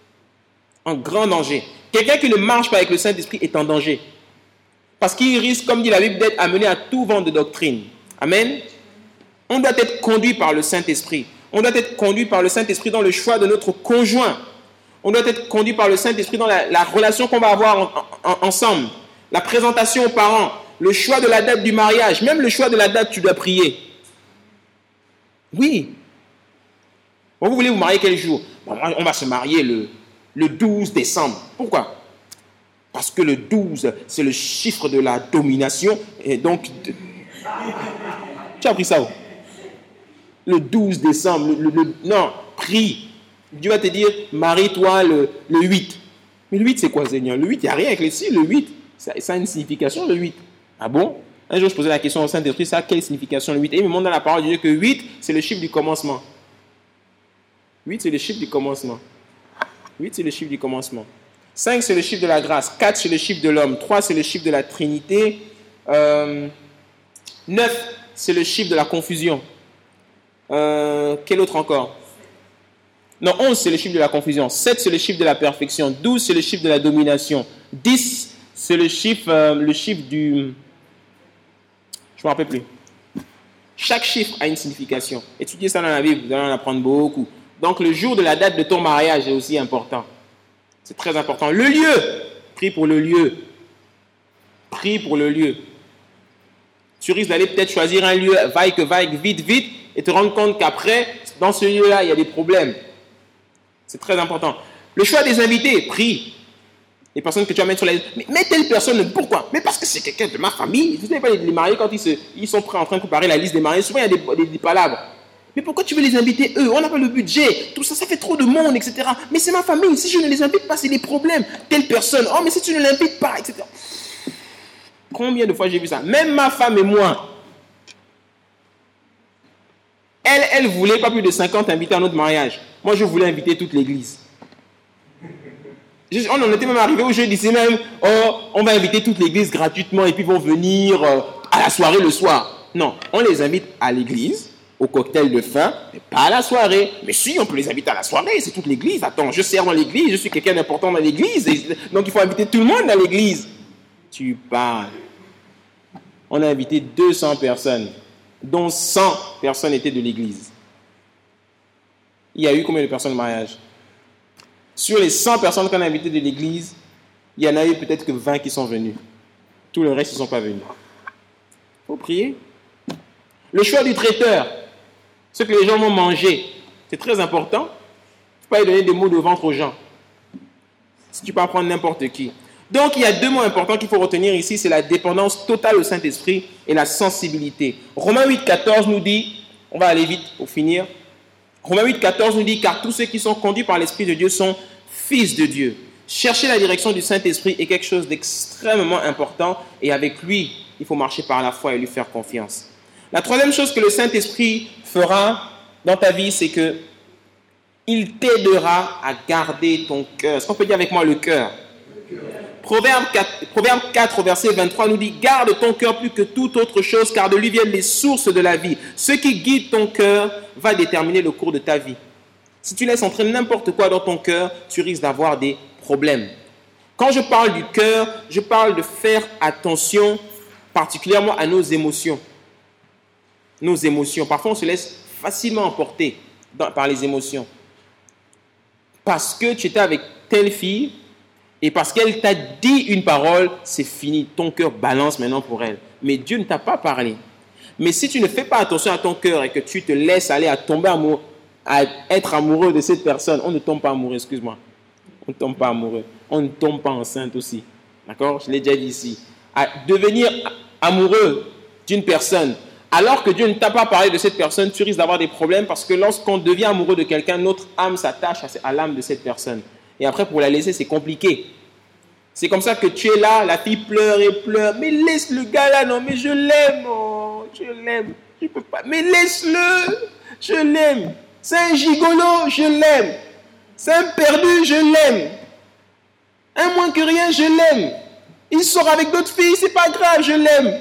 En grand danger. Quelqu'un qui ne marche pas avec le Saint-Esprit est en danger. Parce qu'il risque, comme dit la Bible, d'être amené à tout vent de doctrine. Amen. On doit être conduit par le Saint-Esprit. On doit être conduit par le Saint-Esprit dans le choix de notre conjoint. On doit être conduit par le Saint-Esprit dans la relation qu'on va avoir ensemble. La présentation aux parents. Le choix de la date du mariage. Même le choix de la date, tu dois prier. Oui. Bon, vous voulez vous marier quel jour? Bon, on va se marier le 12 décembre. Pourquoi? Parce que le 12, c'est le chiffre de la domination. Et donc, tu as appris ça où? Le 12 décembre, non, prie. Dieu va te dire, marie-toi le 8. Mais le 8, c'est quoi, Seigneur? Le 8, il n'y a rien avec les signes. Le 8, ça a une signification, le 8. Ah bon? Un jour, je posais la question au Saint-Esprit, ça a quelle signification, le 8? Et il me montre dans la parole de Dieu que 8, c'est le chiffre du commencement. 8, c'est le chiffre du commencement. 8, c'est le chiffre du commencement. 5, c'est le chiffre de la grâce. 4, c'est le chiffre de l'homme. 3, c'est le chiffre de la Trinité. 9, c'est le chiffre de la confusion. Quel autre encore? Non, 11, c'est le chiffre de la confusion. 7, c'est le chiffre de la perfection. 12, c'est le chiffre de la domination. 10, c'est le chiffre du... Je ne me rappelle plus. Chaque chiffre a une signification. Étudiez ça dans la Bible, vous allez en apprendre beaucoup. Donc, le jour de la date de ton mariage est aussi important. C'est très important. Le lieu, prie pour le lieu. Prie pour le lieu. Tu risques d'aller peut-être choisir un lieu, vaille que vaille, vite, et te rendre compte qu'après, dans ce lieu-là, il y a des problèmes. C'est très important. Le choix des invités, prie. Les personnes que tu vas mettre sur la liste. Mais telle personne, pourquoi? Mais parce que c'est quelqu'un de ma famille. Vous savez pas, les mariés, quand ils sont prêts en train de préparer la liste des mariés, souvent il y a des palabres. Mais pourquoi tu veux les inviter eux? On n'a pas le budget. Tout ça, ça fait trop de monde, etc. Mais c'est ma famille. Si je ne les invite pas, c'est des problèmes. Telle personne. Oh, mais si tu ne l'invites pas, etc. Combien de fois j'ai vu ça? Même ma femme et moi. Elle voulait pas plus de 50 invités à notre mariage. Moi, je voulais inviter toute l'église. On en était même arrivé où je disais même, oh, on va inviter toute l'église gratuitement et puis ils vont venir à la soirée le soir. Non, on les invite à l'église, au cocktail de fin, mais pas à la soirée. Mais si, on peut les inviter à la soirée, c'est toute l'église. Attends, je sers dans l'église, je suis quelqu'un d'important dans l'église, donc il faut inviter tout le monde dans l'église. Tu parles. On a invité 200 personnes, dont 100 personnes étaient de l'église. Il y a eu combien de personnes au mariage? Sur les 100 personnes qu'on a invitées de l'église, il y en a eu peut-être que 20 qui sont venus. Tout le reste ne sont pas venus. Il faut prier. Le choix du traiteur, ce que les gens vont manger, c'est très important. Il ne faut pas y donner des maux de ventre aux gens. Si tu peux prendre n'importe qui. Donc, il y a 2 mots importants qu'il faut retenir ici, c'est la dépendance totale au Saint-Esprit et la sensibilité. Romains 8,14 nous dit, on va aller vite pour finir. Romains 8,14 nous dit, car tous ceux qui sont conduits par l'Esprit de Dieu sont fils de Dieu. Chercher la direction du Saint-Esprit est quelque chose d'extrêmement important et avec lui, il faut marcher par la foi et lui faire confiance. La 3e chose que le Saint-Esprit fera dans ta vie, c'est que il t'aidera à garder ton cœur. Est-ce qu'on peut dire avec moi le cœur? Proverbe 4, verset 23 nous dit « Garde ton cœur plus que toute autre chose, car de lui viennent les sources de la vie. Ce qui guide ton cœur va déterminer le cours de ta vie. » Si tu laisses entrer n'importe quoi dans ton cœur, tu risques d'avoir des problèmes. Quand je parle du cœur, je parle de faire attention particulièrement à nos émotions. Nos émotions. Parfois, on se laisse facilement emporter par les émotions. Parce que tu étais avec telle fille, et parce qu'elle t'a dit une parole, c'est fini. Ton cœur balance maintenant pour elle. Mais Dieu ne t'a pas parlé. Mais si tu ne fais pas attention à ton cœur et que tu te laisses aller à tomber amoureux, à être amoureux de cette personne, on ne tombe pas amoureux, excuse-moi. On ne tombe pas amoureux. On ne tombe pas enceinte aussi. D'accord? Je l'ai déjà dit ici. À devenir amoureux d'une personne, alors que Dieu ne t'a pas parlé de cette personne, tu risques d'avoir des problèmes parce que lorsqu'on devient amoureux de quelqu'un, notre âme s'attache à l'âme de cette personne. Et après, pour la laisser, c'est compliqué. C'est comme ça que tu es là, la fille pleure et pleure. Mais laisse le gars là, non, mais je l'aime, oh, je l'aime. Je peux pas, mais laisse-le, je l'aime. C'est un gigolo, je l'aime. C'est un perdu, je l'aime. Un moins que rien, je l'aime. Il sort avec d'autres filles, c'est pas grave, je l'aime.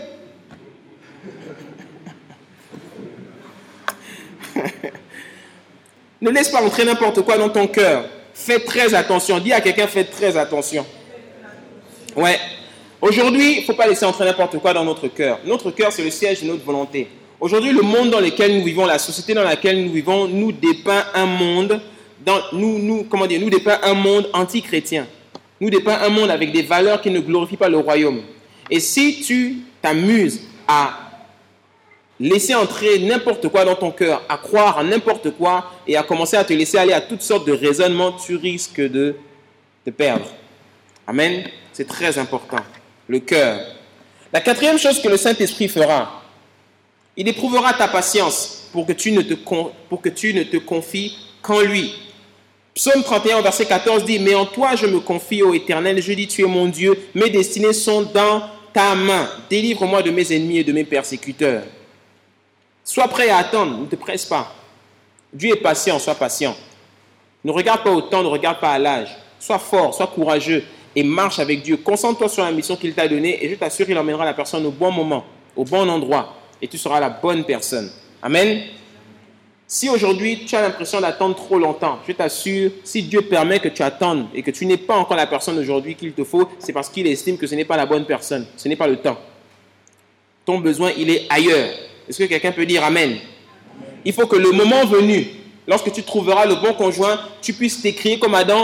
Ne laisse pas entrer n'importe quoi dans ton cœur. Fais très attention. Dis à quelqu'un, fais très attention. Ouais. Aujourd'hui, il ne faut pas laisser entrer n'importe quoi dans notre cœur. Notre cœur, c'est le siège de notre volonté. Aujourd'hui, le monde dans lequel nous vivons, la société dans laquelle nous vivons, nous dépeint un monde, nous dépeint un monde anti-chrétien. Nous dépeint un monde avec des valeurs qui ne glorifient pas le royaume. Et si tu t'amuses à laisser entrer n'importe quoi dans ton cœur, à croire à n'importe quoi et à commencer à te laisser aller à toutes sortes de raisonnements, tu risques de te perdre. Amen. C'est très important. Le cœur. La 4e chose que le Saint-Esprit fera, il éprouvera ta patience pour que tu ne te confies qu'en lui. Psaume 31, verset 14 dit « Mais en toi je me confie, ô Éternel, je dis tu es mon Dieu, mes destinées sont dans ta main. Délivre-moi de mes ennemis et de mes persécuteurs. » Sois prêt à attendre, ne te presse pas. Dieu est patient, sois patient. Ne regarde pas au temps, ne regarde pas à l'âge. Sois fort, sois courageux et marche avec Dieu. Concentre-toi sur la mission qu'il t'a donnée et je t'assure qu'il emmènera la personne au bon moment, au bon endroit et tu seras la bonne personne. Amen. Si aujourd'hui tu as l'impression d'attendre trop longtemps, je t'assure, si Dieu permet que tu attendes et que tu n'es pas encore la personne aujourd'hui qu'il te faut, c'est parce qu'il estime que ce n'est pas la bonne personne, ce n'est pas le temps. Ton besoin, il est ailleurs. Est-ce que quelqu'un peut dire Amen? Il faut que le moment venu, lorsque tu trouveras le bon conjoint, tu puisses t'écrier comme Adam,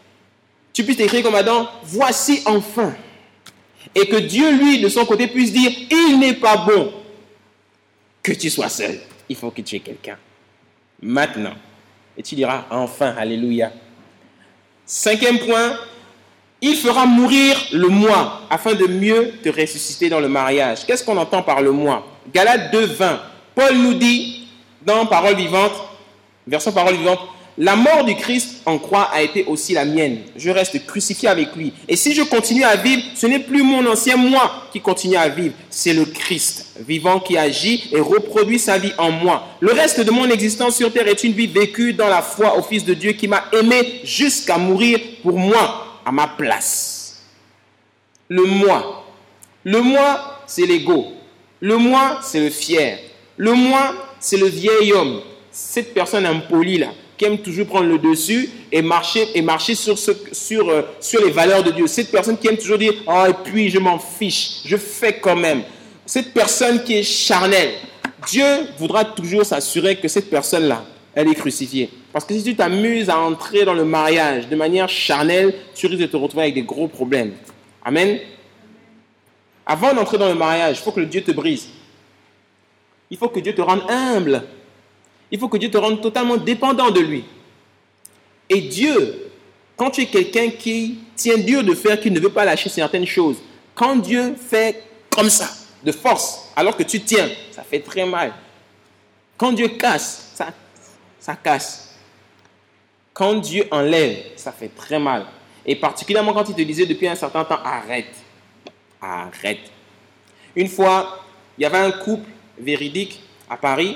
voici enfin. Et que Dieu, lui, de son côté, puisse dire, il n'est pas bon que tu sois seul. Il faut que tu aies quelqu'un. Maintenant. Et tu diras, enfin, alléluia. 5e point, il fera mourir le moi afin de mieux te ressusciter dans le mariage. Qu'est-ce qu'on entend par le moi? Galates 2, 20. Paul nous dit, dans Parole vivante, version Parole vivante, la mort du Christ en croix a été aussi la mienne. Je reste crucifié avec lui. Et si je continue à vivre, ce n'est plus mon ancien moi qui continue à vivre. C'est le Christ vivant qui agit et reproduit sa vie en moi. Le reste de mon existence sur terre est une vie vécue dans la foi au Fils de Dieu qui m'a aimé jusqu'à mourir pour moi, à ma place. Le moi. Le moi, c'est l'ego. Le moi, c'est le fier. Le moi, c'est le vieil homme. Cette personne impolie là, qui aime toujours prendre le dessus et marcher sur les valeurs de Dieu. Cette personne qui aime toujours dire « Oh, et puis je m'en fiche, je fais quand même ». Cette personne qui est charnelle, Dieu voudra toujours s'assurer que cette personne-là, elle est crucifiée. Parce que si tu t'amuses à entrer dans le mariage de manière charnelle, tu risques de te retrouver avec des gros problèmes. Amen. Avant d'entrer dans le mariage, il faut que le Dieu te brise. Il faut que Dieu te rende humble. Il faut que Dieu te rende totalement dépendant de lui. Et Dieu, quand tu es quelqu'un qui tient dur de faire, qui ne veut pas lâcher certaines choses, quand Dieu fait comme ça, de force, alors que tu tiens, ça fait très mal. Quand Dieu casse, ça casse. Quand Dieu enlève, ça fait très mal. Et particulièrement quand il te disait depuis un certain temps, arrête. Arrête. Une fois, il y avait un couple véridique à Paris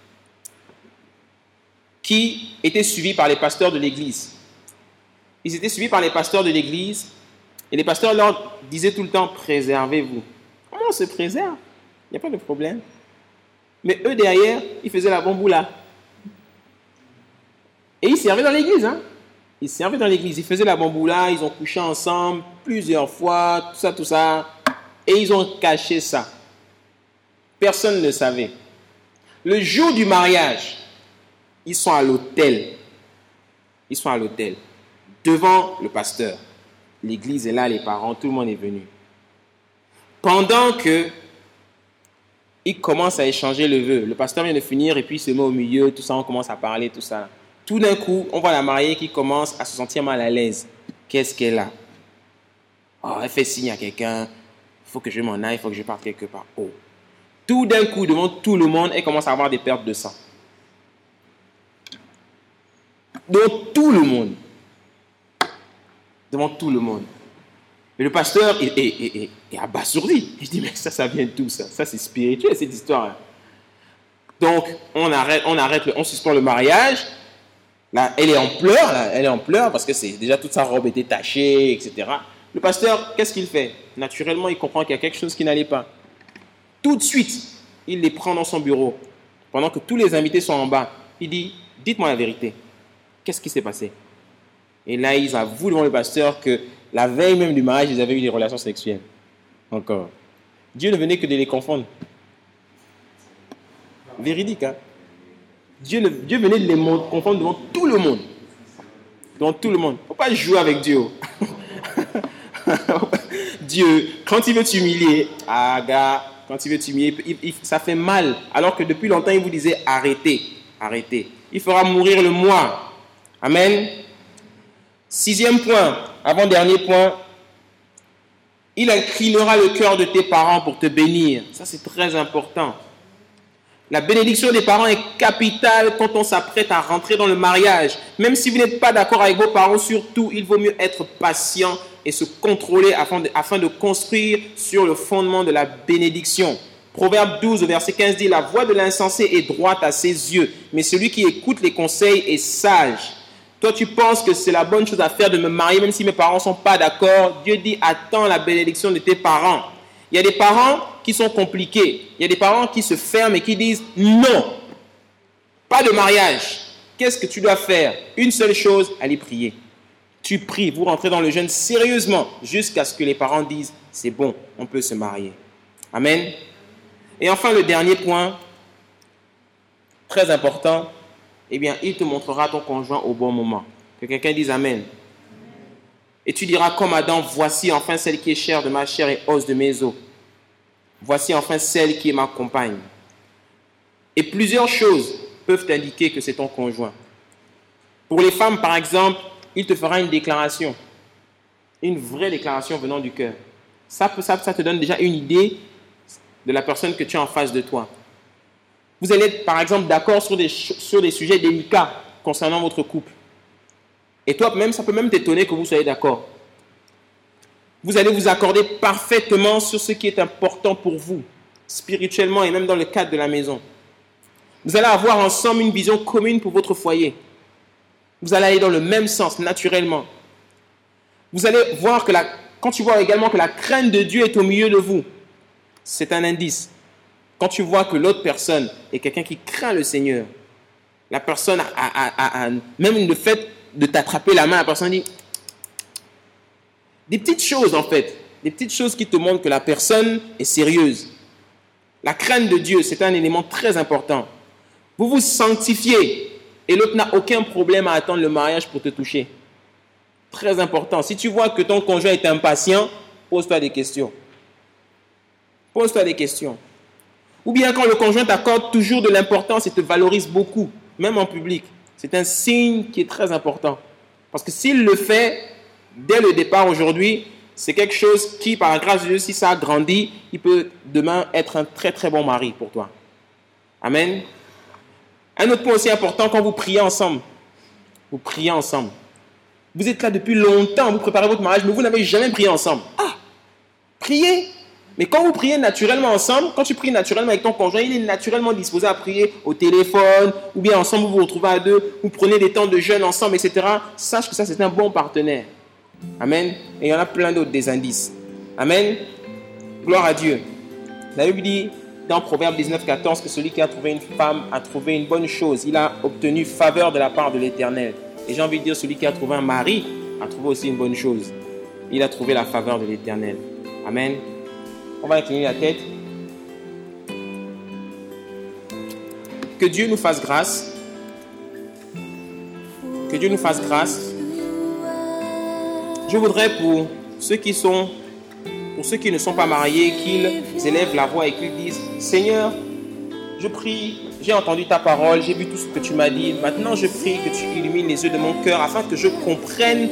qui était suivi par les pasteurs de l'église. Ils étaient suivis par les pasteurs de l'église et les pasteurs leur disaient tout le temps, préservez-vous. Comment on se préserve? Il n'y a pas de problème. Mais eux derrière, ils faisaient la bamboula. Et ils servaient dans l'église. Hein? Ils servaient dans l'église, ils faisaient la bamboula, ils ont couché ensemble plusieurs fois, tout ça. Et ils ont caché ça. Personne ne le savait. Le jour du mariage, ils sont à l'hôtel. Ils sont à l'hôtel, devant le pasteur. L'église est là, les parents, tout le monde est venu. Pendant que ils commencent à échanger le vœu, le pasteur vient de finir et puis il se met au milieu, tout ça, on commence à parler, tout ça. Tout d'un coup, on voit la mariée qui commence à se sentir mal à l'aise. Qu'est-ce qu'elle a? Oh, elle fait signe à quelqu'un. Il faut que je m'en aille, il faut que je parte quelque part. Oh. Tout d'un coup, devant tout le monde, elle commence à avoir des pertes de sang. Devant tout le monde. Devant tout le monde. Et le pasteur est abasourdi. Il dit, mais ça vient d'où ça? Ça, c'est spirituel, cette histoire. Donc, on suspend le mariage. Là, elle est en pleurs parce que déjà toute sa robe était tachée, etc. Le pasteur, qu'est-ce qu'il fait? Naturellement, il comprend qu'il y a quelque chose qui n'allait pas. Tout de suite, il les prend dans son bureau. Pendant que tous les invités sont en bas, il dit, dites-moi la vérité. Qu'est-ce qui s'est passé? Et là, ils avouent devant le pasteur que la veille même du mariage, ils avaient eu des relations sexuelles. Encore. Dieu ne venait que de les confondre. Véridique, hein? Dieu venait de les confondre devant tout le monde. Devant tout le monde. Il ne faut pas jouer avec Dieu. Dieu, quand il veut t'humilier, quand il veut t'humilier, ça fait mal. Alors que depuis longtemps, il vous disait arrêtez, arrêtez. Il fera mourir le moi. Amen. 6e point, avant-dernier point. Il inclinera le cœur de tes parents pour te bénir. Ça, c'est très important. La bénédiction des parents est capitale quand on s'apprête à rentrer dans le mariage. Même si vous n'êtes pas d'accord avec vos parents, surtout, il vaut mieux être patient et se contrôler afin de construire sur le fondement de la bénédiction. Proverbe 12, verset 15 dit, « La voix de l'insensé est droite à ses yeux, mais celui qui écoute les conseils est sage. » Toi, tu penses que c'est la bonne chose à faire de me marier, même si mes parents ne sont pas d'accord. Dieu dit, attends la bénédiction de tes parents. Il y a des parents qui sont compliqués. Il y a des parents qui se ferment et qui disent non, pas de mariage. Qu'est-ce que tu dois faire? Une seule chose, aller prier. Tu pries, vous rentrez dans le jeûne sérieusement jusqu'à ce que les parents disent c'est bon, on peut se marier. Amen. Et enfin, le dernier point, très important, eh bien, il te montrera ton conjoint au bon moment. Que quelqu'un dise Amen. Et tu diras comme Adam, voici enfin celle qui est chair de ma chair et os de mes os. Voici enfin celle qui est ma compagne. Et plusieurs choses peuvent indiquer que c'est ton conjoint. Pour les femmes, par exemple, il te fera une déclaration. Une vraie déclaration venant du cœur. Ça te donne déjà une idée de la personne que tu as en face de toi. Vous allez être, par exemple, d'accord sur des sujets délicats concernant votre couple. Et toi, même, ça peut même t'étonner que vous soyez d'accord. Vous allez vous accorder parfaitement sur ce qui est important pour vous, spirituellement et même dans le cadre de la maison. Vous allez avoir ensemble une vision commune pour votre foyer. Vous allez aller dans le même sens, naturellement. Vous allez voir que quand tu vois également que la crainte de Dieu est au milieu de vous, c'est un indice. Quand tu vois que l'autre personne est quelqu'un qui craint le Seigneur, la personne a même le fait de t'attraper la main, la personne dit des petites choses en fait, des petites choses qui te montrent que la personne est sérieuse. La crainte de Dieu, c'est un élément très important. Vous vous sanctifiez et l'autre n'a aucun problème à attendre le mariage pour te toucher. Très important. Si tu vois que ton conjoint est impatient, pose-toi des questions. Pose-toi des questions. Ou bien quand le conjoint t'accorde toujours de l'importance et te valorise beaucoup, même en public, c'est un signe qui est très important. Parce que s'il le fait dès le départ aujourd'hui, c'est quelque chose qui, par la grâce de Dieu, si ça a grandi, il peut demain être un très très bon mari pour toi. Amen. Un autre point aussi important, quand vous priez ensemble, vous priez ensemble. Vous êtes là depuis longtemps, vous préparez votre mariage, mais vous n'avez jamais prié ensemble. Ah, priez. Mais quand vous priez naturellement ensemble, quand tu pries naturellement avec ton conjoint, il est naturellement disposé à prier au téléphone, ou bien ensemble, vous vous retrouvez à deux, vous prenez des temps de jeûne ensemble, etc. Sache que ça, c'est un bon partenaire. Amen. Et il y en a plein d'autres des indices. Amen. Gloire à Dieu. La Bible dit dans Proverbe 19,14 que celui qui a trouvé une femme a trouvé une bonne chose. Il a obtenu faveur de la part de l'Éternel. Et j'ai envie de dire, celui qui a trouvé un mari a trouvé aussi une bonne chose. Il a trouvé la faveur de l'Éternel. Amen. On va incliner la tête. Que Dieu nous fasse grâce. Que Dieu nous fasse grâce. Je voudrais pour ceux qui ne sont pas mariés, qu'ils élèvent la voix et qu'ils disent « Seigneur, je prie, j'ai entendu ta parole, j'ai vu tout ce que tu m'as dit. Maintenant, je prie que tu illumines les yeux de mon cœur afin que je comprenne,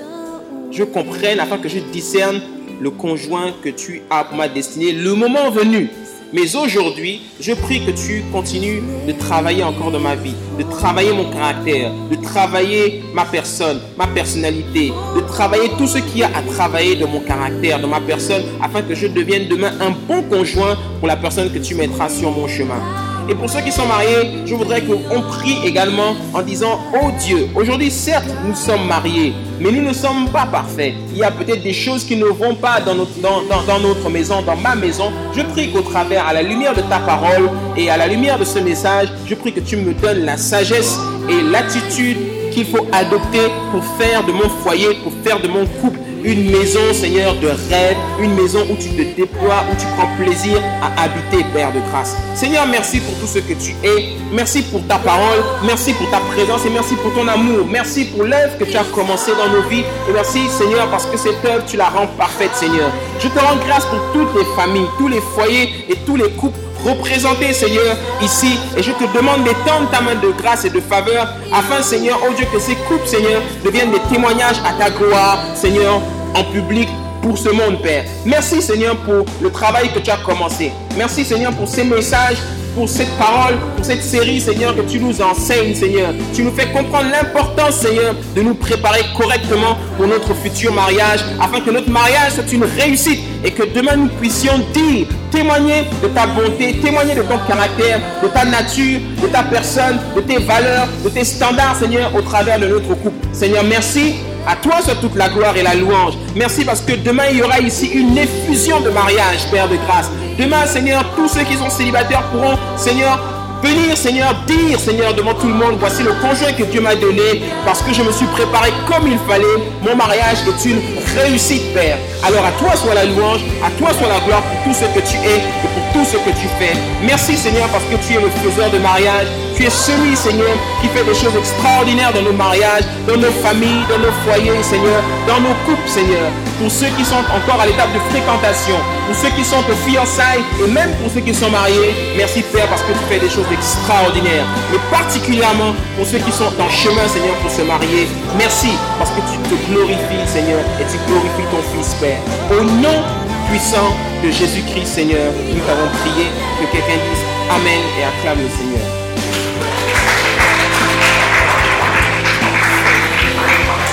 afin que je discerne le conjoint que tu as pour ma destinée, le moment venu. Mais aujourd'hui, je prie que tu continues de travailler encore dans ma vie, de travailler mon caractère, de travailler ma personne, ma personnalité, de travailler tout ce qu'il y a à travailler dans mon caractère, dans ma personne, afin que je devienne demain un bon conjoint pour la personne que tu mettras sur mon chemin. Et pour ceux qui sont mariés, je voudrais qu'on prie également en disant « Oh Dieu, aujourd'hui certes nous sommes mariés, mais nous ne sommes pas parfaits. Il y a peut-être des choses qui ne vont pas dans notre maison, dans ma maison. Je prie qu'au travers, à la lumière de ta parole et à la lumière de ce message, je prie que tu me donnes la sagesse et l'attitude qu'il faut adopter pour faire de mon foyer, pour faire de mon couple une maison, Seigneur, de rêve, une maison où tu te déploies, où tu prends plaisir à habiter, Père de grâce. Seigneur, merci pour tout ce que tu es. Merci pour ta parole. Merci pour ta présence et merci pour ton amour. Merci pour l'œuvre que tu as commencée dans nos vies. Et merci, Seigneur, parce que cette œuvre, tu la rends parfaite, Seigneur. Je te rends grâce pour toutes les familles, tous les foyers et tous les couples représentés, Seigneur, ici. Et je te demande d'étendre ta main de grâce et de faveur afin, Seigneur, oh Dieu, que ces couples, Seigneur, deviennent des témoignages à ta gloire, Seigneur, en public pour ce monde, Père. Merci, Seigneur, pour le travail que tu as commencé. Merci, Seigneur, pour ces messages, pour cette parole, pour cette série, Seigneur, que tu nous enseignes, Seigneur. Tu nous fais comprendre l'importance, Seigneur, de nous préparer correctement pour notre futur mariage, afin que notre mariage soit une réussite et que demain nous puissions dire, témoigner de ta bonté, témoigner de ton caractère, de ta nature, de ta personne, de tes valeurs, de tes standards, Seigneur, au travers de notre couple. Seigneur, merci. À toi soit toute la gloire et la louange. Merci parce que demain, il y aura ici une effusion de mariage, Père de grâce. Demain, Seigneur, tous ceux qui sont célibataires pourront, Seigneur, venir, Seigneur, dire, Seigneur, devant tout le monde, voici le conjoint que Dieu m'a donné parce que je me suis préparé comme il fallait. Mon mariage est une réussite, Père. Alors à toi soit la louange, à toi soit la gloire pour tout ce que tu es et pour tout ce que tu fais. Merci, Seigneur, parce que tu es le faiseur de mariage. Tu es celui, Seigneur, qui fait des choses extraordinaires dans nos mariages, dans nos familles, dans nos foyers, Seigneur, dans nos couples, Seigneur. Pour ceux qui sont encore à l'étape de fréquentation, pour ceux qui sont aux fiançailles et même pour ceux qui sont mariés, merci, Père, parce que tu fais des choses extraordinaires. Mais particulièrement pour ceux qui sont en chemin, Seigneur, pour se marier, merci, parce que tu te glorifies, Seigneur, et tu glorifies ton Fils, Père. Au nom puissant de Jésus-Christ, Seigneur, nous t'avons prié, que quelqu'un dise Amen et acclame le Seigneur.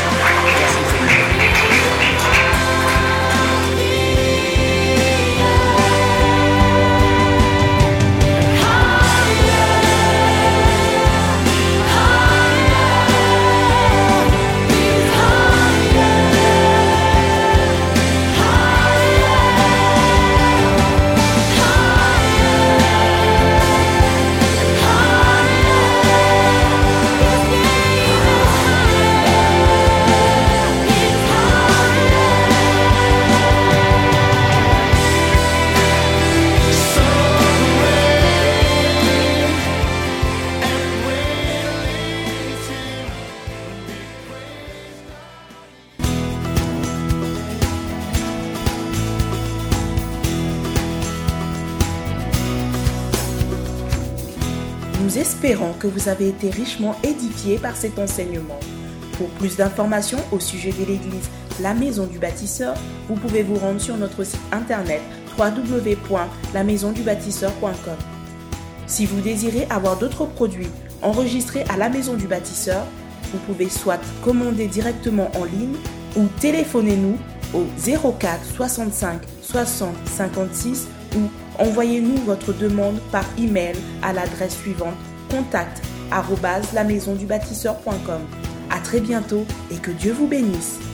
Nous espérons que vous avez été richement édifiés par cet enseignement. Pour plus d'informations au sujet de l'Église La Maison du Bâtisseur, vous pouvez vous rendre sur notre site internet www.lamaisondubâtisseur.com. Si vous désirez avoir d'autres produits enregistrés à la Maison du Bâtisseur, vous pouvez soit commander directement en ligne ou téléphonez-nous au 04 65 60 56 ou envoyez-nous votre demande par email à l'adresse suivante contact@lamaisondubâtisseur.com. À très bientôt et que Dieu vous bénisse.